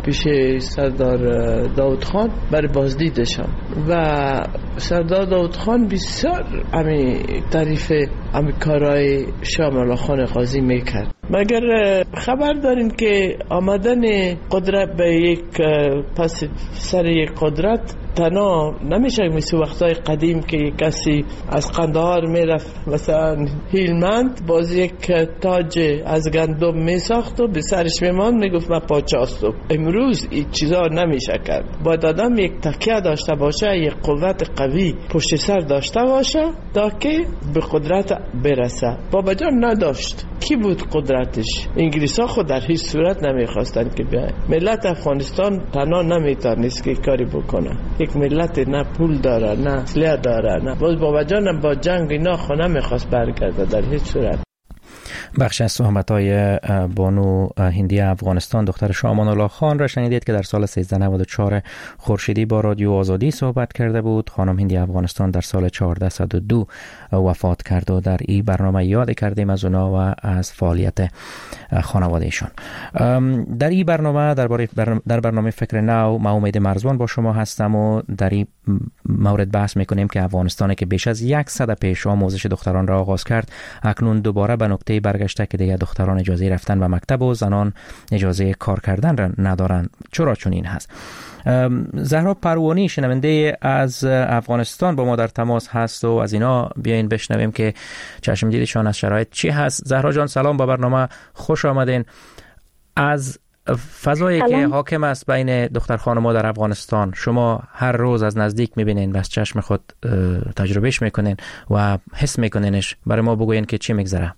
پیش سردار داود خان برای بازدیدشان و سردار داود خان بسیار تعریف کارهای شاه مولا خان غازی میکرد. مگر خبر دارین که آمدن قدرت به یک پس سر یک قدرت تنها نمیشه مثل وقتای قدیم که کسی از قندهار میرفت مثلا هیلمند باز یک تاج از گندم میساخت و به سرش میمان میگفت من پادشاهستم. امروز این چیزا نمیشه کرد. باید آدم یک تکیه داشته باشه، یک قوت قوی پشت سر داشته باشه تا که به قدرت برسه. بابا جان نداشت. کی بود قدرتش؟ انگلیس ها خود در هیچ صورت نمیخواستن که بیاین. ملت افغانستان تنها نمیتونست که کاری بکنه. یک ملت نه پول داره نه اسلحه داره نه. باز بابا جانم با جنگ اینا خو نمیخواست برگرده در هیچ صورت. بخش از صحبت‌های بانو هندی افغانستان دختر شاه امان الله خان را شنیدید که در سال 1394 خورشیدی با رادیو آزادی صحبت کرده بود. خانم هندی افغانستان در سال 1402 وفات کرد و در این برنامه یاد کردیم از اونا و از فعالیت خانوادهشان. در این برنامه در برنامه فکر نو ما امید مرزوان با شما هستم و در این مورد بحث میکنیم که افغانستانی که بیش از 100 پیش آموزش دختران را آغاز کرد اکنون دوباره به نقطه برگشته که دیگر دختران اجازه رفتن به مکتب و زنان اجازه کار کردن را ندارند. چرا چنین هست؟ زهرا پروانی شنونده از افغانستان با ما در تماس هست و از اینا بیاین بشنویم که چشم دیدشان از شرایط چی هست. زهرا جان سلام، با برنامه خوش آمدین. از فضایی که حاکم است بین دختر خانم‌ها در افغانستان شما هر روز از نزدیک می‌بینین و از چشم خود تجربهش می‌کنین و حس می‌کنینش، برای ما بگوین که چی می‌گذره.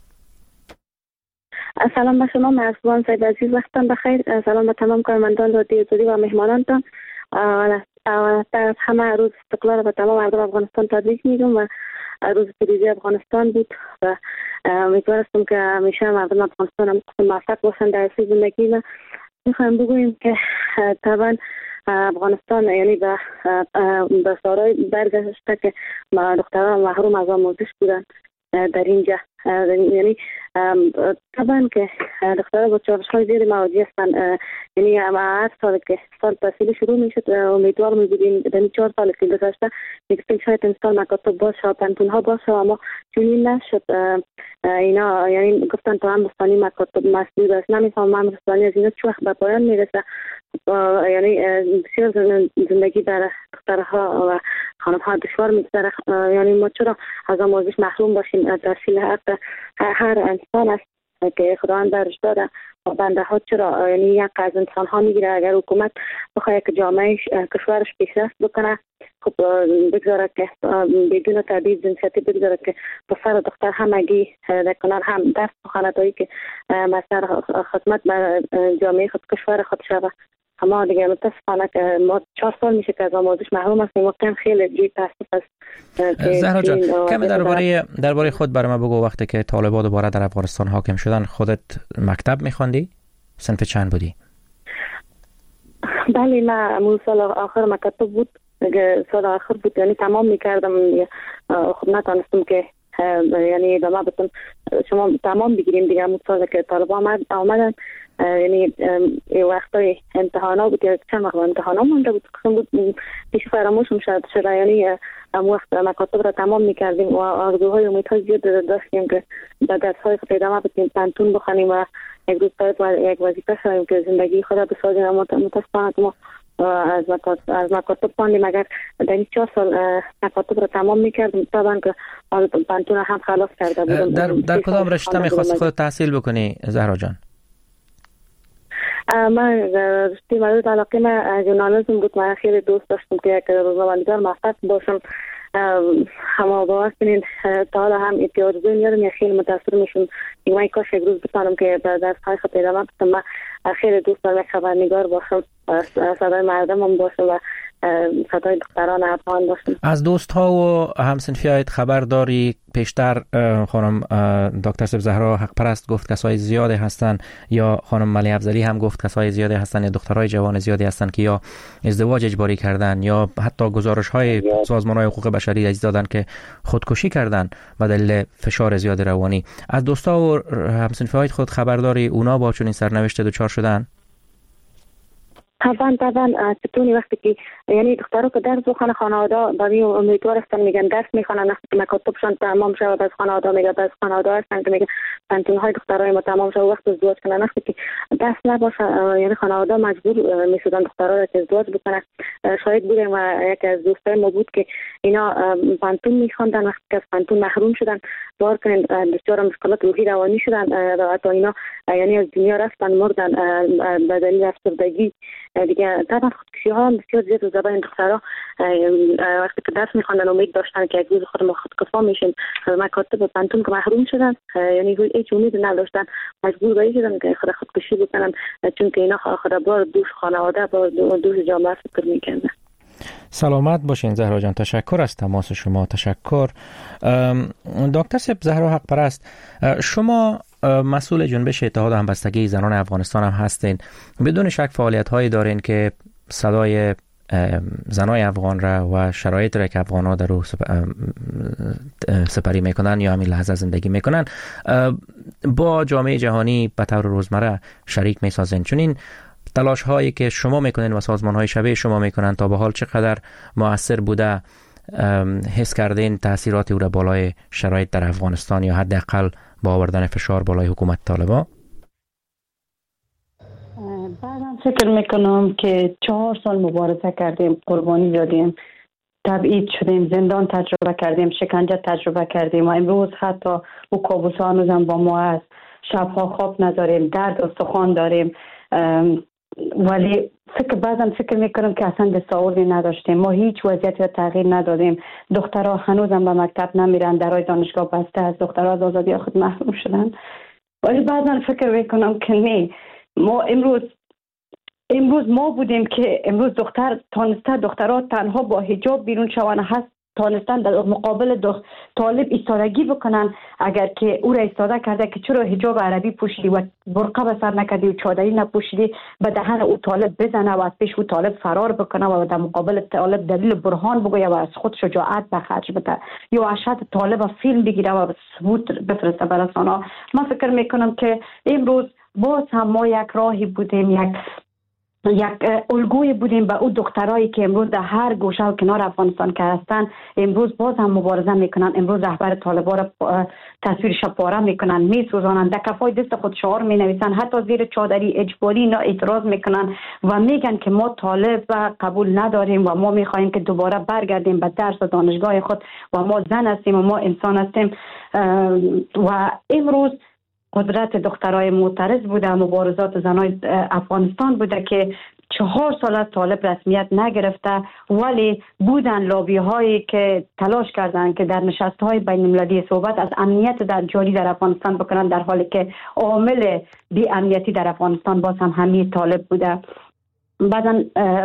سلام به شما مرزبان صاحب عزیز، وقتتان بخیر. سلام به تمام کارمندان رادیو آزادی و مهمانانتان. همه روز استقلال به تمام مردم افغانستان تبریک میگم و روز پیروزی افغانستان بود و امیدوار هستم که همیشه مردم افغانستان هم موفق باشن در زندگی. و میخوایم بگوییم که طبعا افغانستان یعنی به سارای برگشته که دختران محروم از آموزش بودن در اینجا. یعنی طبعا که دختران با چالش‌های زیادی مواجه هستند. یعنی هر سال که سال تحصیلی شروع میشد امیدوار میبودیم در این 4 سال که گذشته یک شاید امسال مکاتب باشه، پنتون‌ها باشه، اما چنین نشد. اینا یعنی گفتن تا هم رسانی مکاتب مسدود است. نمیفهمم رسانی از اینا چه وقت به پایان میرسه. یعنی بسیار زندگی در دخترها و خانم‌ها دشوار میگذره. یعنی ما چرا از آموزش محروم باشیم؟ تحصیل حق هر انسان است که خداوند برش داده و بنده ها چرا یعنی یک از انسان ها میگیره. اگر حکومت بخواد که جامعه کشورش پیشرفت بکنه، خب بگذاره که بدون تبعیض جنسیتی بگذاره که پسر و دختر همگی در کنار هم درس بخونه تا که مثلا خدمت به جامعه خود کشور خود شود. اما دیگه متاسفانه که ما 4 سال میشه که از آموزش محروم هستیم. واقعا خیلی جدی تاسف است. زهرا جان کمی درباره خود برای ما بگو. وقتی که طالبان دوباره در افغانستان حاکم شدن خودت مکتب میخوندی؟ صنف چند بودی؟ بله من سال آخر مکتب بود. سال آخر بود یعنی تمام میکردم. خب نتونستم که یعنی ادامه بدم. شما تمام بگیریم دیگه. همون سال که طالبان آمدن یعنی وقتای امتحانا بود که چند وقت امتحانا مونده بود پیش فراموش شده. یعنی وقت مکاتب را تمام میکردیم و آرزوهای امیدهای زیاد داشتیم که در درسهای خود ادامه بدیم، پنتون بخونیم و یک روز باید یک وظیفه شویم که زندگی خود بسازیم. اما متاسفانه ما از مکاتب خواندیم. اگر در این 4 سال مکاتب را تمام میکردیم طبعا که پنتون هم خلاص کرده بودم. در کدام رشته میخواستی خود تحصیل بکنی زهرا جان؟ من رشته مورد علاقه من ژورنالیسم بود. من خیلی دوست داشتم که یک روزنامه‌نگار موفق باشم. همه باور کنین تا حالا هم اتیارزوی میارم یا خیلی متاثر میشم. من کاش یک روز بتونم که در درس‌های خود ادامه بدم. من خیلی دوست دارم یک خبرنگار باشم، صدای مردم هم باشم و صدای دختران افغان باشم. از دوست ها و همسنفیایت خبر داری؟ پیشتر خانم دکتر زهرا حق پرست گفت کسای زیادی هستن، یا خانم ملی افضلی هم گفت کسای زیادی هستن، یا دخترای جوان زیادی هستن که یا ازدواج اجباری کردن یا حتی گزارش های سازمان های حقوق بشری اجازه دادن که خودکشی کردن به دلیل فشار زیاد روانی. از دوستا و همسنفیایت خود خبر داری اونا با چنین سرنوشت دچار شدن؟ طبعا ستونی وقتی که یعنی دخترها که درس بخونن خانواده برای امیدوار هستن میگن درس میخونن وقتی که مکاتبشون تمام شود از خانواده میگه از خانواده هستن که میگن پنتون های دخترای ما تمام شد وقت ازدواج کنن وقتی که درس نباشه یعنی خانواده مجبور میشدن دخترها را که ازدواج بکنن. شاید بودیم و یکی از دوستای ما بود که اینا پنتون میخوندن وقتی که از پنتون محروم شدن بار کنن بسیار مشکلات روحی روانی شدن و حتی اینا یعنی از دنیا رفتن مردن به دلیل افسردگی دیگه. طبعا خودکشی ها بسیار زیاد و زبان دخترها وقتی که درس میخوندن امید داشتن که یک روز خود ما خودکفا میشیم مکاتب پنتون که محروم شدن یعنی هیچ امید نداشتن مجبور به شدن که خودکشی بکنن چون که اینا خود بار دوش خانواده با دوش جامعه فکر میکنن. سلامت باشین زهرا جان، تشکر از تماس شما. تشکر. دکتر سپ زهرا حق پرست، شما مسئول جنبش اتحاد همبستگی زنان افغانستان هم هستین. بدون شک فعالیت هایی دارین که صدای زنای افغان را و شرایط را که افغان ها در رو سپری میکنن یا همین لحظه زندگی میکنن با جامعه جهانی به طور روزمره شریک میسازین. چنین تلاش هایی که شما میکنین و سازمان های شبیه شما میکنن تا به حال چقدر مؤثر بوده؟ حس کردین تاثیراتی او را بالای شرایط در افغانستان یا حداقل با آوردن فشار بالای حکومت طالبان؟ بعدم فکر میکنم که 4 سال مبارزه کردیم، قربانی دادیم، تبعید شدیم، زندان تجربه کردیم، شکنجه تجربه کردیم و امروز حتی او کابوس ها هنوزم با ما هست. شبها خواب نداریم، درد استخوان داریم، ولی بعضا فکر میکنم که اصلا دستاوردی نداشتیم. ما هیچ وضعیتی را تغییر ندادیم. دخترها هنوزم به مکتب نمیرن، درای دانشگاه بسته است، دخترها از آزادی خود محروم شدن. ولی بعضا فکر میکنم که نه، ما امروز ما بودیم که امروز دخترها تنها با حجاب بیرون شوانه هست، تانستن در مقابل طالب ایستادگی بکنن. اگر که او را ایستاده کرده که چرا حجاب عربی پوشیدی و برقه به سر نکردی و چادری نپوشیدی، به دهن او طالب بزنه و از پیش او طالب فرار بکنه و در مقابل طالب دلیل برهان بگویه و از خود شجاعت به خرج بده یا اشهد طالب فیلم بگیره و ثبوت بفرسته به رسانه‌ها. من فکر میکنم که امروز باز هم ما یک راهی بودیم، یک الگوی بودیم به او دخترایی که امروز در هر گوشه و کنار افغانستان که هستن امروز باز هم مبارزه میکنن. امروز رهبر طالبان را تصویرش پاره میکنن، میسوزانن، در کفای دست خود شعار مینویسن، حتی زیر چادری اجباری اینا اعتراض میکنن و میگن که ما طالب قبول نداریم و ما میخواهیم که دوباره برگردیم به درس و دانشگاه خود و ما زن هستیم و ما انسان هستیم. و امروز قدرت دخترای معترض بوده، مبارزات زنای افغانستان بوده که 4 سال از طالب رسمیت نگرفته، ولی بودن لابی هایی که تلاش کردن که در نشست های بین المللی صحبت از امنیت در جاری در افغانستان بکنن، در حالی که عامل بی امنیتی در افغانستان باز هم همین طالب بوده. بعداً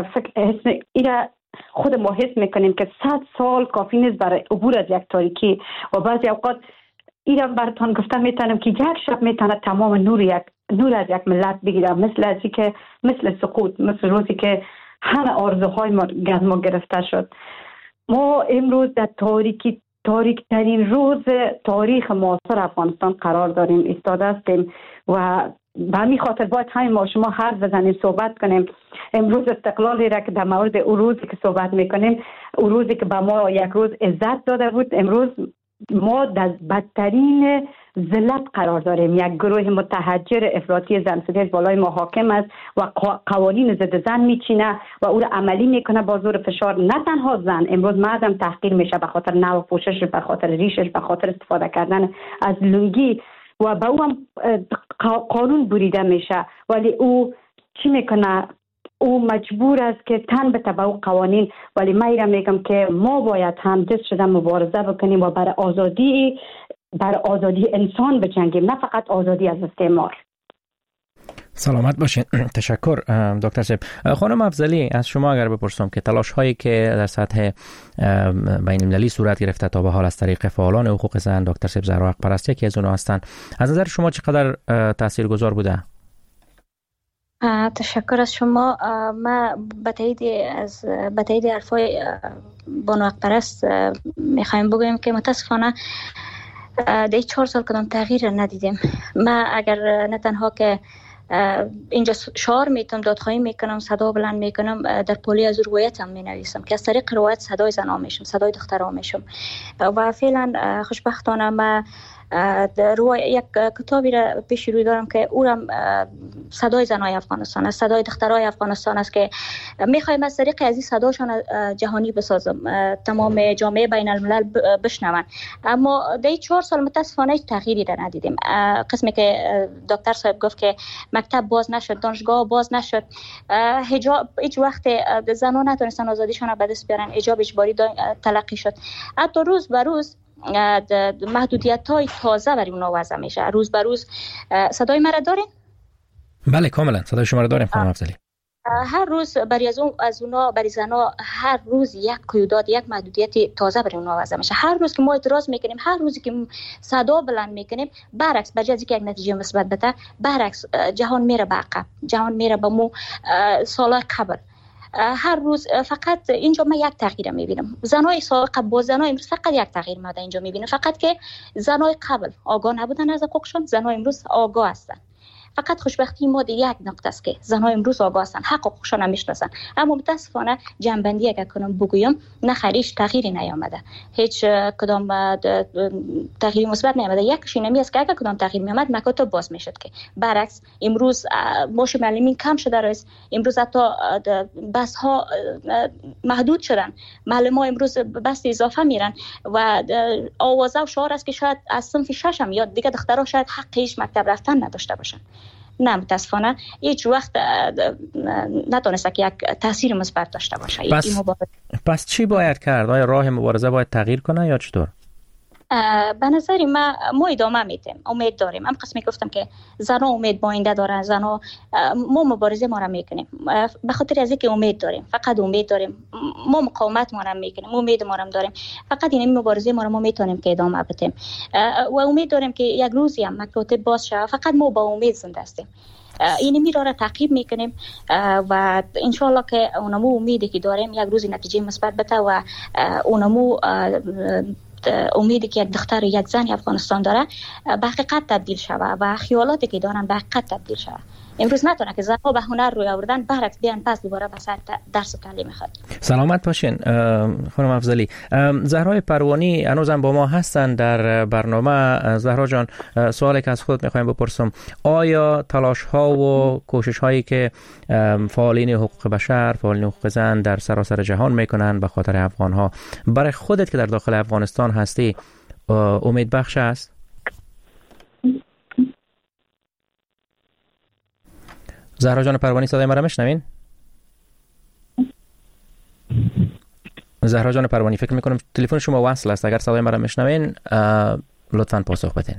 خود ما حس میکنیم که 100 سال کافی نیست برای عبور از یک تاریکی و بعضی اوقات ایران براتون گفتم میتونم که یک شب میتونه تمام نور از یک ملت بگیرم، مثل سقوط، مثل روزی که همه آرزوهای ما گرفته شد. ما امروز در تاریک ترین روز تاریخ معاصر افغانستان قرار داریم، ایستاده هستیم و به همین خاطر باید همین ما شما حرف بزنیم، صحبت کنیم. امروز استقلالی را که در مورد اون روزی که صحبت میکنیم، اون روزی که به ما یک روز عزت داده بود، امروز ما در بدترین ذلت قرار داریم. یک گروه متحجر افراطی زنسیدی بالای ما حاکم است و قوانین ضد زن میچینه و او را عملی میکنه با زور فشار. نه تنها زن، امروز مردم تحقیر میشه به خاطر نوع پوشش، به خاطر ریشش، به خاطر استفاده کردن از لنگی و به او هم قانون بریده میشه. ولی او چی میکنه؟ او مجبور است که تن بده به قوانین. ولی من ایرم میگم که ما باید هم دست شده مبارزه بکنیم و بر آزادی انسان بجنگیم، نه فقط آزادی از استعمار. سلامت باشین. تشکر دکتر سیب. خانم افضلی، از شما اگر بپرسم که تلاش هایی که در سطح بین المللی صورت گرفته تا به حال از طریق فعالان حقوق زن، دکتر سیب زهرا حق پرست یکی از اونها هستند، از نظر شما چقدر تاثیرگذار بوده؟ تشکر از شما. من به تایید حرفای بانو حق پرست میخوایم بگویم که متاسفانه در 4 سال کدام تغییر ندیدیم. ما اگر نه تنها که اینجا شعار میتونم، دادخواهی میکنم، صدا بلند میکنم، در پولی از روایت هم مینویسم که از طریق روایت صدای زنها میشم، صدای دخترها میشم. و فعلا خوشبختانه ما یک کتابی را پیش روی دارم که اونم صدای زنهای افغانستان است، صدای دخترهای افغانستان است که میخوایم از طریق از این صداشان جهانی بسازم، تمام جامعه بین الملل بشنون. اما در 4 سال متاسفانه هیچ تغییری را ندیدیم. قسمی که دکتر صاحب گفت که مکتب باز نشد، دانشگاه باز نشد، حجاب هیچ وقت زنان نتونستن آزادیشان را به دست بیارن، حجاب اجباری تلقی شد. حتی روز به روز محدودیت‌های تازه برای اونا وضع میشه، روز به روز. صدای مرا دارین؟ بله کاملا صدای شما را داریم خانم افضلی. هر روز برای از اونا، برای زنا، هر روز یک قیودات، یک محدودیت تازه برای اونا وضع میشه. هر روز که ما اعتراض میکنیم، هر روزی که صدا بلند میکنیم، برعکس بجای از اینکه یک نتیجه مثبت بده، برعکس جهان میره به عقب، جهان میره به مو سالهای قبل. هر روز فقط اینجا من یک تغییر میبینم. زنای سابق با زنای امروز فقط یک تغییر من اینجا میبینم، فقط که زنای قبل آگاه نبودن از حقوقشون، زنای امروز آگاه هستن. فقط خوشبختی ما در یک نقطه است که زنهای امروز آگاه هستن، حق حقوقشون نمیشناسن. اما متاسفانه جنبندی اگر کنم بگویم، نه خریش تغییری نیامده، هیچ کدام تغییری مثبت نیامده. یکیش اینمی است که اگر کدام تغییر میامد مکاتب باز میشد، که برعکس امروز ماش معلمین کم شده است، امروز حتی بس ها محدود شدن، معلم ها امروز بس اضافه میرن و آوازه و شعار است که شاید از صنف 6 هم یا دیگه دخترها شاید حق هیچ مکتب رفتن نداشته باشن. نه متاسفانه هیچ وقت نتونسته که یک تاثیر مثبت داشته باشه. پس چی باید کرد؟ آیا راه مبارزه باید تغییر کنه یا چطور؟ به نظر ما ادامه میدیم، امید داریم. هم قسمی گفتم که زنها امید باینده دارن، زنها ما مبارزه ما را میکنیم به خاطر از اینکه امید داریم، فقط امید داریم. ما مقاومت ما را میکنیم، امید ما را داریم، فقط این مبارزه ما را ما میتونیم که ادامه بدیم و امید داریم که یک روزی هم مکاتب باز شه. فقط ما با امید زنده هستیم، این میرا را تعقیب میکنیم و انشالله که اونمو امیدی که داریم یک روزی نتیجه مثبت بده و اونمو امیدی که یک دختر و یک زن افغانستان داره به حقیقت تبدیل شود و خیالاتی که دارن به حقیقت تبدیل شود. امروز نتونه که زنها به هنر روی آوردن، برعکس بیان پس دوباره به سر درس و تعلیم خود. سلامت باشین خانم افضلی. زهرای پروانی هنوزم با ما هستن در برنامه. زهرا جان، سوالی که از خود میخوایم بپرسم، آیا تلاش ها و کوشش هایی که فعالین حقوق بشر، فعالین حقوق زن در سراسر جهان میکنن به خاطر افغان ها، برای خودت که در داخل افغانستان هستی امید بخش است؟ زهرا جان پروانی صدای مرا میشنوین؟ زهرا جان پروانی فکر میکنم تلفن شما وصل است، اگر صدای مرا میشنوین لطفاً پاسخ بدین.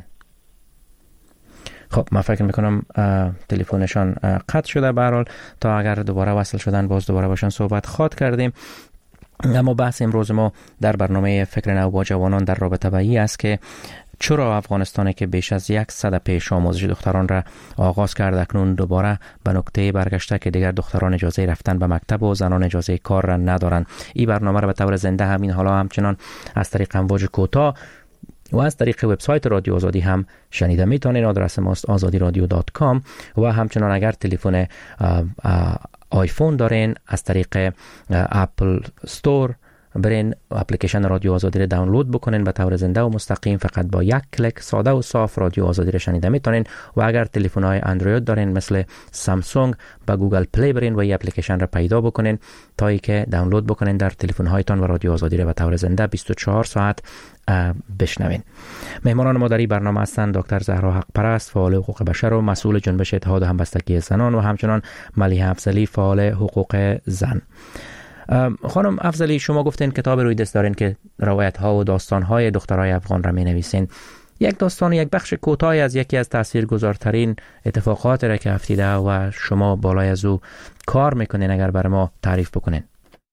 خب من فکر میکنم تلفنشان قطع شده. به هر حال تا اگر دوباره وصل شدن باز دوباره باشن صحبت خواهد کردیم. اما بحث امروز ما در برنامه فکر نو با جوانان در رابطه با این است که چرا افغانستان که بیش از 100 پیش آموزش دختران را آغاز کرده اکنون دوباره به نقطه برگشته که دیگر دختران اجازه رفتن به مکتب و زنان اجازه کار را ندارند. این برنامه را به طور زنده همین حالا همچنان از طریق امواج کوتاه و از طریق وبسایت رادیو آزادی هم شنیده میتونید. آدرس ماست azadiradio.com و همچنان اگر تلفن آیفون دارین از طریق اپل استور برین اپلیکیشن رادیو آزادی رو دانلود بکنین به طور زنده و مستقیم، فقط با یک کلیک ساده و صاف رادیو آزادی رو شنیده میتونین. و اگر تلفن های اندروید دارین مثل سامسونگ با گوگل پلی برین و این اپلیکیشن رو پیدا بکنین تا ای که دانلود بکنین در تلفن هایتان و رادیو آزادی رو به طور زنده 24 ساعت بشنوین. مهمانان ما در این برنامه هستند دکتر زهرا حق پرست، فعال حقوق بشر و مسئول جنبش اتحاد همبستگی زنان، و همچنان ملیحه افضلی، فعال حقوق زن. خانم افضلی، شما گفتین کتاب روی دست دارین که روایت ها و داستان های دخترای افغان را می نویسین. یک داستان، یک بخش کوتاهی از یکی از تاثیرگذارترین اتفاقات را که افتیده و شما بالای از او کار میکنین اگر برای ما تعریف بکنین.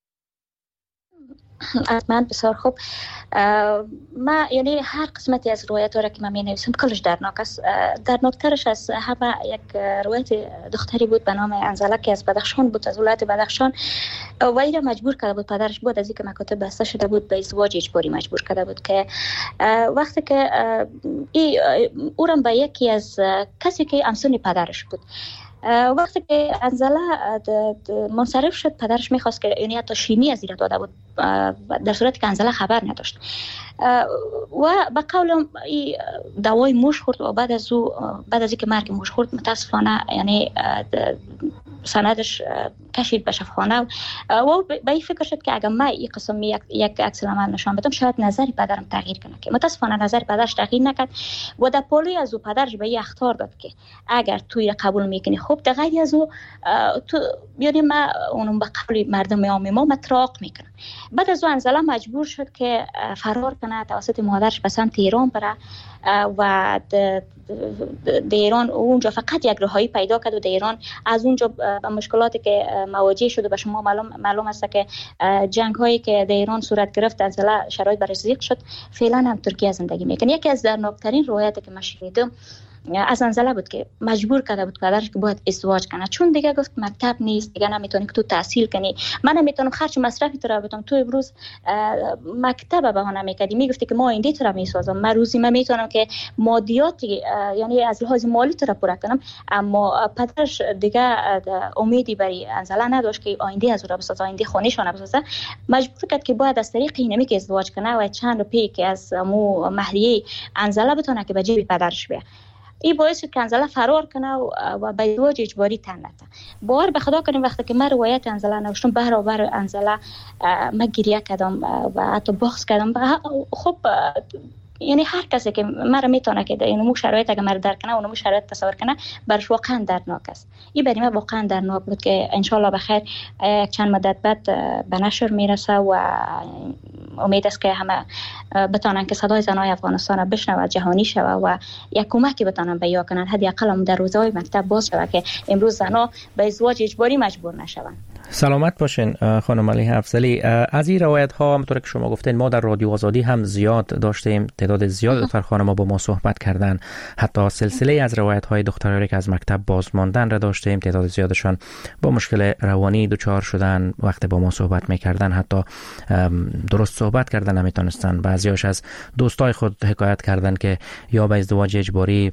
حتما، بسیار خوب. ما یعنی هر قسمتی از روایت ها را که من می نویسم کلش درناک است. درناکترش از همه یک روایت دختری بود به نام انزله که از بدخشان بود، از ولایت بدخشان، و این را مجبور کرده بود پدرش بود از اینکه مکاتب بسته شده بود به ازدواج اجباری مجبور کرده بود که وقتی که او را به یکی از کسی که همسن پدرش بود وقتی که انزله منصرف شد پدرش میخواست که یعنی حتی شیمی از ایران داده بود در صورتی که انزله خبر نداشت و به قولم دوای موش خورد و بعد از اینکه مرگ موش خورد متاسفانه یعنی سندش کشید به شفاخانه و به این فکر شد که اگر من این قسم یک عکس العمل نشان بدم شاید نظر پدرم تغییر کنه که متاسفانه نظر پدرش تغییر نکرد و در پالوی از او پدرش به این اخطار داد که اگر توی قبول میکنی خوب در غیر از او تو یعنی من اونم به قول مردم عام ما متراق میکنم. بعد از او انزله مجبور شد که فرار کنه توسط مادرش به سمت ایران بره و در ایران اونجا فقط یک رهایی پیدا کرد و در ایران از اونجا با مشکلاتی که مواجه شد و به شما معلوم است که جنگ هایی که در ایران صورت گرفت انزله شرایط برش ضیق شد فعلا هم ترکیه زندگی میکنه. یکی از دردناکترین روایتی که من شنیدم از انزله بود که مجبور کرده بود پدرش که باید ازدواج کنه چون دیگه گفت مکتب نیست دیگه نمیتونی که تو تحصیل کنی من نمیتونم خرج مصرفی تو را بدم تو امروز مکتب بهانه میکردی میگفتی که ما ایندی تو را میسازم من روزی من میتونم که مادیاتی یعنی از لحاظ مالی تو را پوره کنم اما پدرش دیگه امیدی برای انزله نداشت که آینده از او را بسازه آینده خانه‌شان بسازه مجبور کرد که باید از طریق اینمی که ازدواج کنه و چند روپیه که از مو مهریه انزله بتونه که به جیب پدرش بیاره. این باعث شد که انزله فرار کنه و به ازدواج اجباری تن نده. باور به خدا کنیم وقتی که من روایت انزله نوشتم برابر انزله من گریه کردم و حتی بغض کردم. خب یعنی هر کسی که مرا میتونه که این مو شرایط اگه مرا درک کنه اونمو شرایط تصور کنه برش واقعا دردناک است. این برای من واقعا دردناک بود که ان شاء الله بخیر چند مدت بعد به نشر میرسه و امید است که همه بتونن که صدای زنای افغانستان را بشنوه جهانی شوه و یک کمکی بتونن به یا کنن حداقل هم در روزهای مکتب باز شوه که امروز زنا به ازدواج اجباری مجبور نشون. سلامت باشین خانم ملیحه افضلی. از این روایت ها همونطور که شما گفتین ما در رادیو آزادی هم زیاد داشتیم تعداد زیاد دختر خانم با ما صحبت کردن حتی سلسله از روایت های دخترانی که از مکتب باز ماندن را داشتیم تعداد زیادشان با مشکل روانی دچار شدن وقتی با ما صحبت میکردن حتی درست صحبت کردن نمیتونستن بعضیاش از دوستای خود حکایت کردن که یا به ازدواج اجباری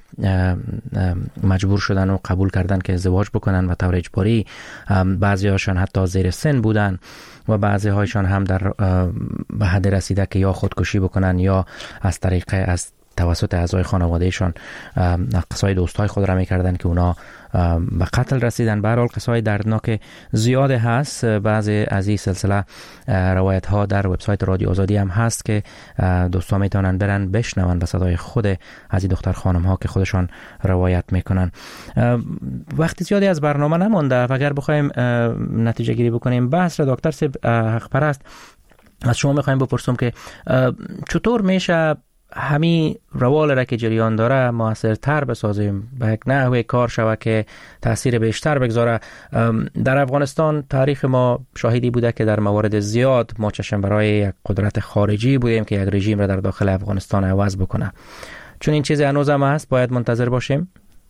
مجبور شدن و قبول کردن که ازدواج بکنن و طور اجباری بعضیاشان حتی زیر سن بودن و بعضی هایشان هم در به حد رسیده که یا خودکشی بکنن یا از طریق از توسط اعضای خانوادهشان قصای دوستای خود را میکردن که اونا به قتل رسیدن. به هر حال قصای دردناک زیاد هست. بعضی از این سلسله روایت ها در وبسایت رادیو آزادی هم هست که دوستان میتونن برن بشنون به صدای خود از این دختر خانم ها که خودشان روایت میکنن. وقتی زیادی از برنامه نمونده و اگر بخوایم نتیجه گیری بکنیم بحث را دکتر صاحب حق پرست از شما میخوایم بپرسم که چطور میشه همین روال را که جریان داره موثرتر بسازیم به یک نحوه کار شود که تاثیر بیشتر بگذاره. در افغانستان تاریخ ما شاهدی بوده که در موارد زیاد ما چشم برای یک قدرت خارجی بودیم که یک رژیم را در داخل افغانستان عوض بکنه. چون این چیز هنوز هم هست باید منتظر باشیم.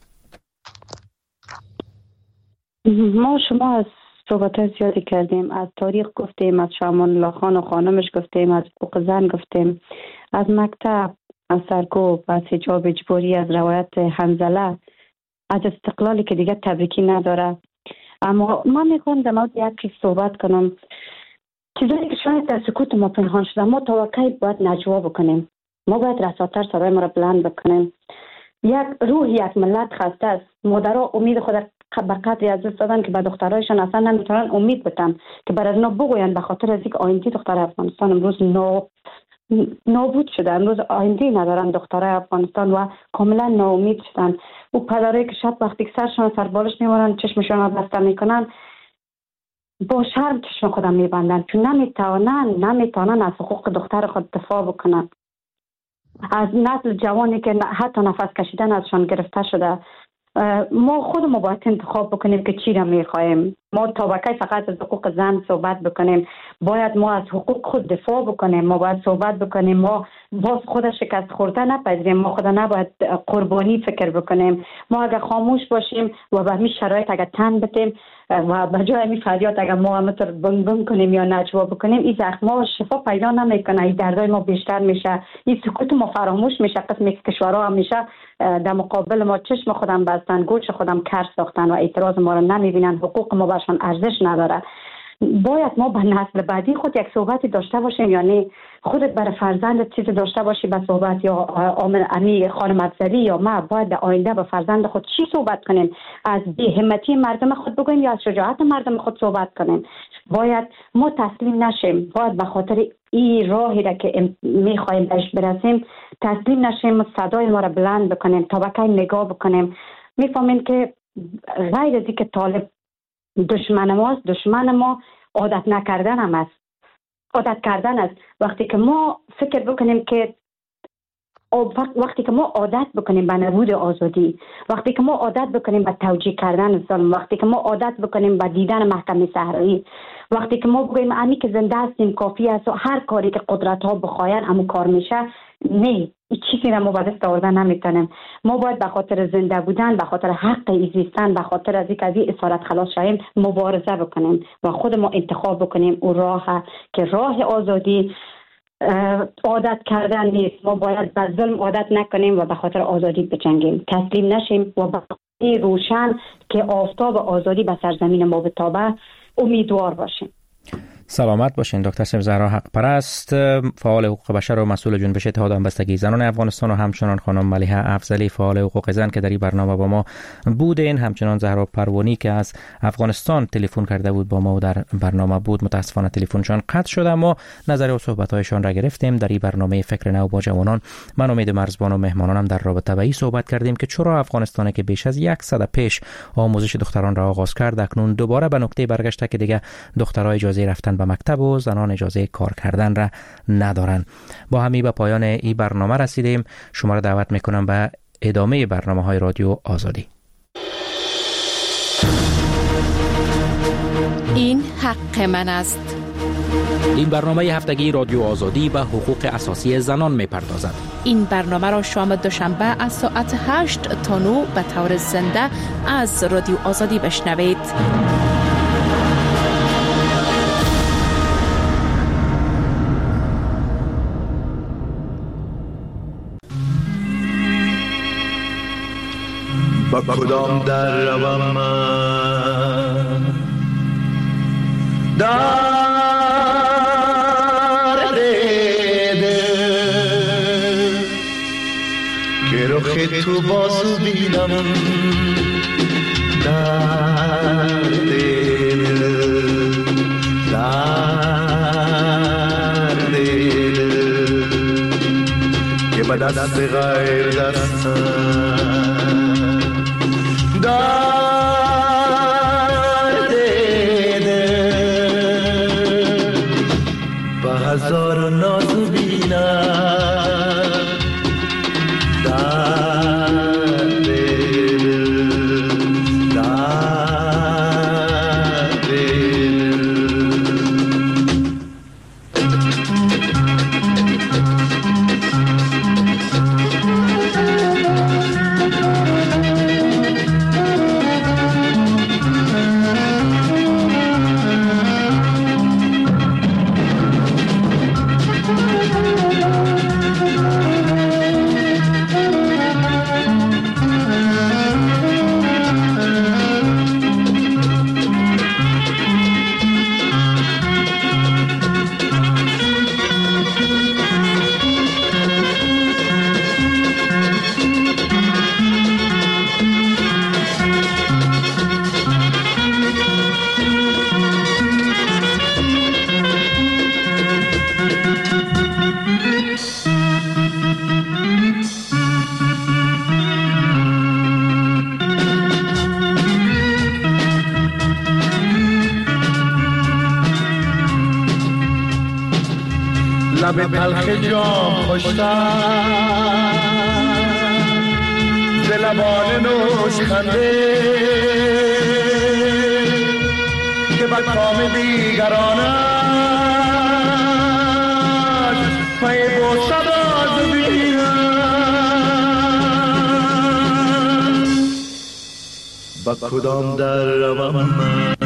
ما شما از صحبت زیادی کردیم از تاریخ گفتیم از شامان الله خان و خانمش گفتیم از حقوق زن گفتیم از مکتب از سرکوب از حجاب اجباری از روایت حنظله از استقلالی که دیگه تبریکی نداره. اما من میخوام در مورد یکی صحبت کنم چیزایی که شاید در سکوت ما پنهان شده. ما تا وقتی باید نجوا بکنیم ما باید رساتر صدای ما را بلند بکنیم. یک روح یک ملت خسته است. مادرها امید خود به قدری از دست دادن که به دخترایشان اصلا نمیتونن امید بدن که برای اونا بگوین به خاطر از اینکه آینده دختر افغانستان امروز نابود شده. امروز آینده ندارن دخترای افغانستان و کاملا ناامید شدن. و پدرایی که شب وقتی سرشون سر بالش میمونن چشمشون رو بسته میکنن با شرم چشم خودم میبندن چون نمیتونن از حقوق دختر خود دفاع بکنن. از نسل جوانی که حتی نفس کشیدن ازشان گرفته شده. ما خودمون باید انتخاب بکنیم که چی را میخوایم. ما طبقه فقط از حقوق زن صحبت بکنیم، باید ما از حقوق خود دفاع بکنیم، ما باید صحبت بکنیم، ما باز خود شکست خورده نپذیریم، ما خود نباید قربانی فکر بکنیم. ما اگر خاموش باشیم و به همین شرایط اگر تن بدیم و به جای همین فریاد اگر ما همطور بنگ کنیم یا نجوا بکنیم، این زخم‌ها شفا پیدا نمیکنه، این دردای ما بیشتر میشه، این سکوت ما فراموش میشه. قسمی که کشورها همیشه در مقابل ما چشم خودم بستن، گوش خودم کر ساختن و اعتراض ما رو نمیبینن، حقوق ما برشان ارزش نداره. باید ما به نسل بعدی خود یک صحبتی داشته باشیم، یعنی خودت برای فرزندت چیزی داشته باشی به صحبت، یا امی خانم افضلی یا ما باید در آینده به فرزند خود چی صحبت کنیم؟ از بی‌همتی مردم خود بگوییم یا از شجاعت مردم خود صحبت کنیم؟ باید ما تسلیم نشیم، باید به خاطر این راهی را که میخوایم بهش برسیم تسلیم نشیم، صدای ما را بلند بکنیم، طبقه نگاه بکنیم. میفهمیم که غیر از اینکه طالب دشمن ماست، دشمن ما عادت نکردن هم است، عادت کردن است. وقتی که ما فکر بکنیم که وقتی که ما عادت بکنیم به نبود آزادی، وقتی که ما عادت بکنیم به توجیه کردن ظلم، وقتی که ما عادت بکنیم به دیدن محکمه صحرایی، وقتی که ما بگوییم امی که زنده هستیم کافی است و هر کاری که قدرت ها بخواین همون کار میشه، نه، این چیزی را ما به دست آوردن نمیتونیم. ما باید به خاطر زنده بودن، به خاطر حق زیستن، به خاطر از اینکه از این اسارت خلاص شویم مبارزه بکنیم و خود ما انتخاب بکنیم او راه که راه آزادی عادت کردن نیست. ما باید به ظلم عادت نکنیم و به خاطر آزادی بجنگیم، تسلیم نشیم و به روشن که آفتاب آزادی به سرزمین ما بتابه امیدوار باشیم. سلامت باشین دکتر زهرا حق پرست، فعال حقوق بشر و مسئول جنبش اتحاد همبستگی زنان افغانستان، و همچنان خانم ملیحه افضلی فعال حقوق زن که در این برنامه با ما بودین، همچنان زهرا پروانی که از افغانستان تلفن کرده بود با ما و در برنامه بود. متاسفانه تلفنشان قطع شد، اما نظر و صحبت‌هایشان را گرفتیم. در این برنامه فکر نو با جوانان من امید مرزبان و مهمانانم در رابطه با این صحبت کردیم که چرا افغانستان که بیش از 100 پیش آموزش دختران را آغاز کرد اکنون دوباره به نقطه برگشته که دیگه دخترها اجازه رفتن به مکتب و زنان اجازه کار کردن را ندارن. با همی به پایان این برنامه رسیدیم. شما را دعوت میکنم به ادامه برنامه‌های رادیو آزادی. این حق من است. این برنامه هفتگی رادیو آزادی به حقوق اساسی زنان میپردازد. این برنامه را شام دوشنبه از ساعت 8 تا 9 به طور زنده از رادیو آزادی بشنوید. با کدام در روم من در دیده که رخ تو بازو بینم در دیده که به دست غیر دستم در دیده با هزار ناز بینم در دیده در دیده. لب تلخ جام خوشتر ز لبان نوش خنده که به کام دیگرانش پی باشد از بینم با کدام در روم من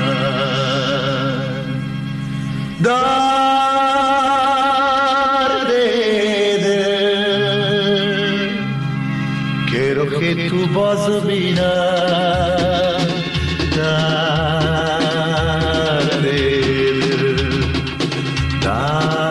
درد دل که رخ تو باز بینم درد دل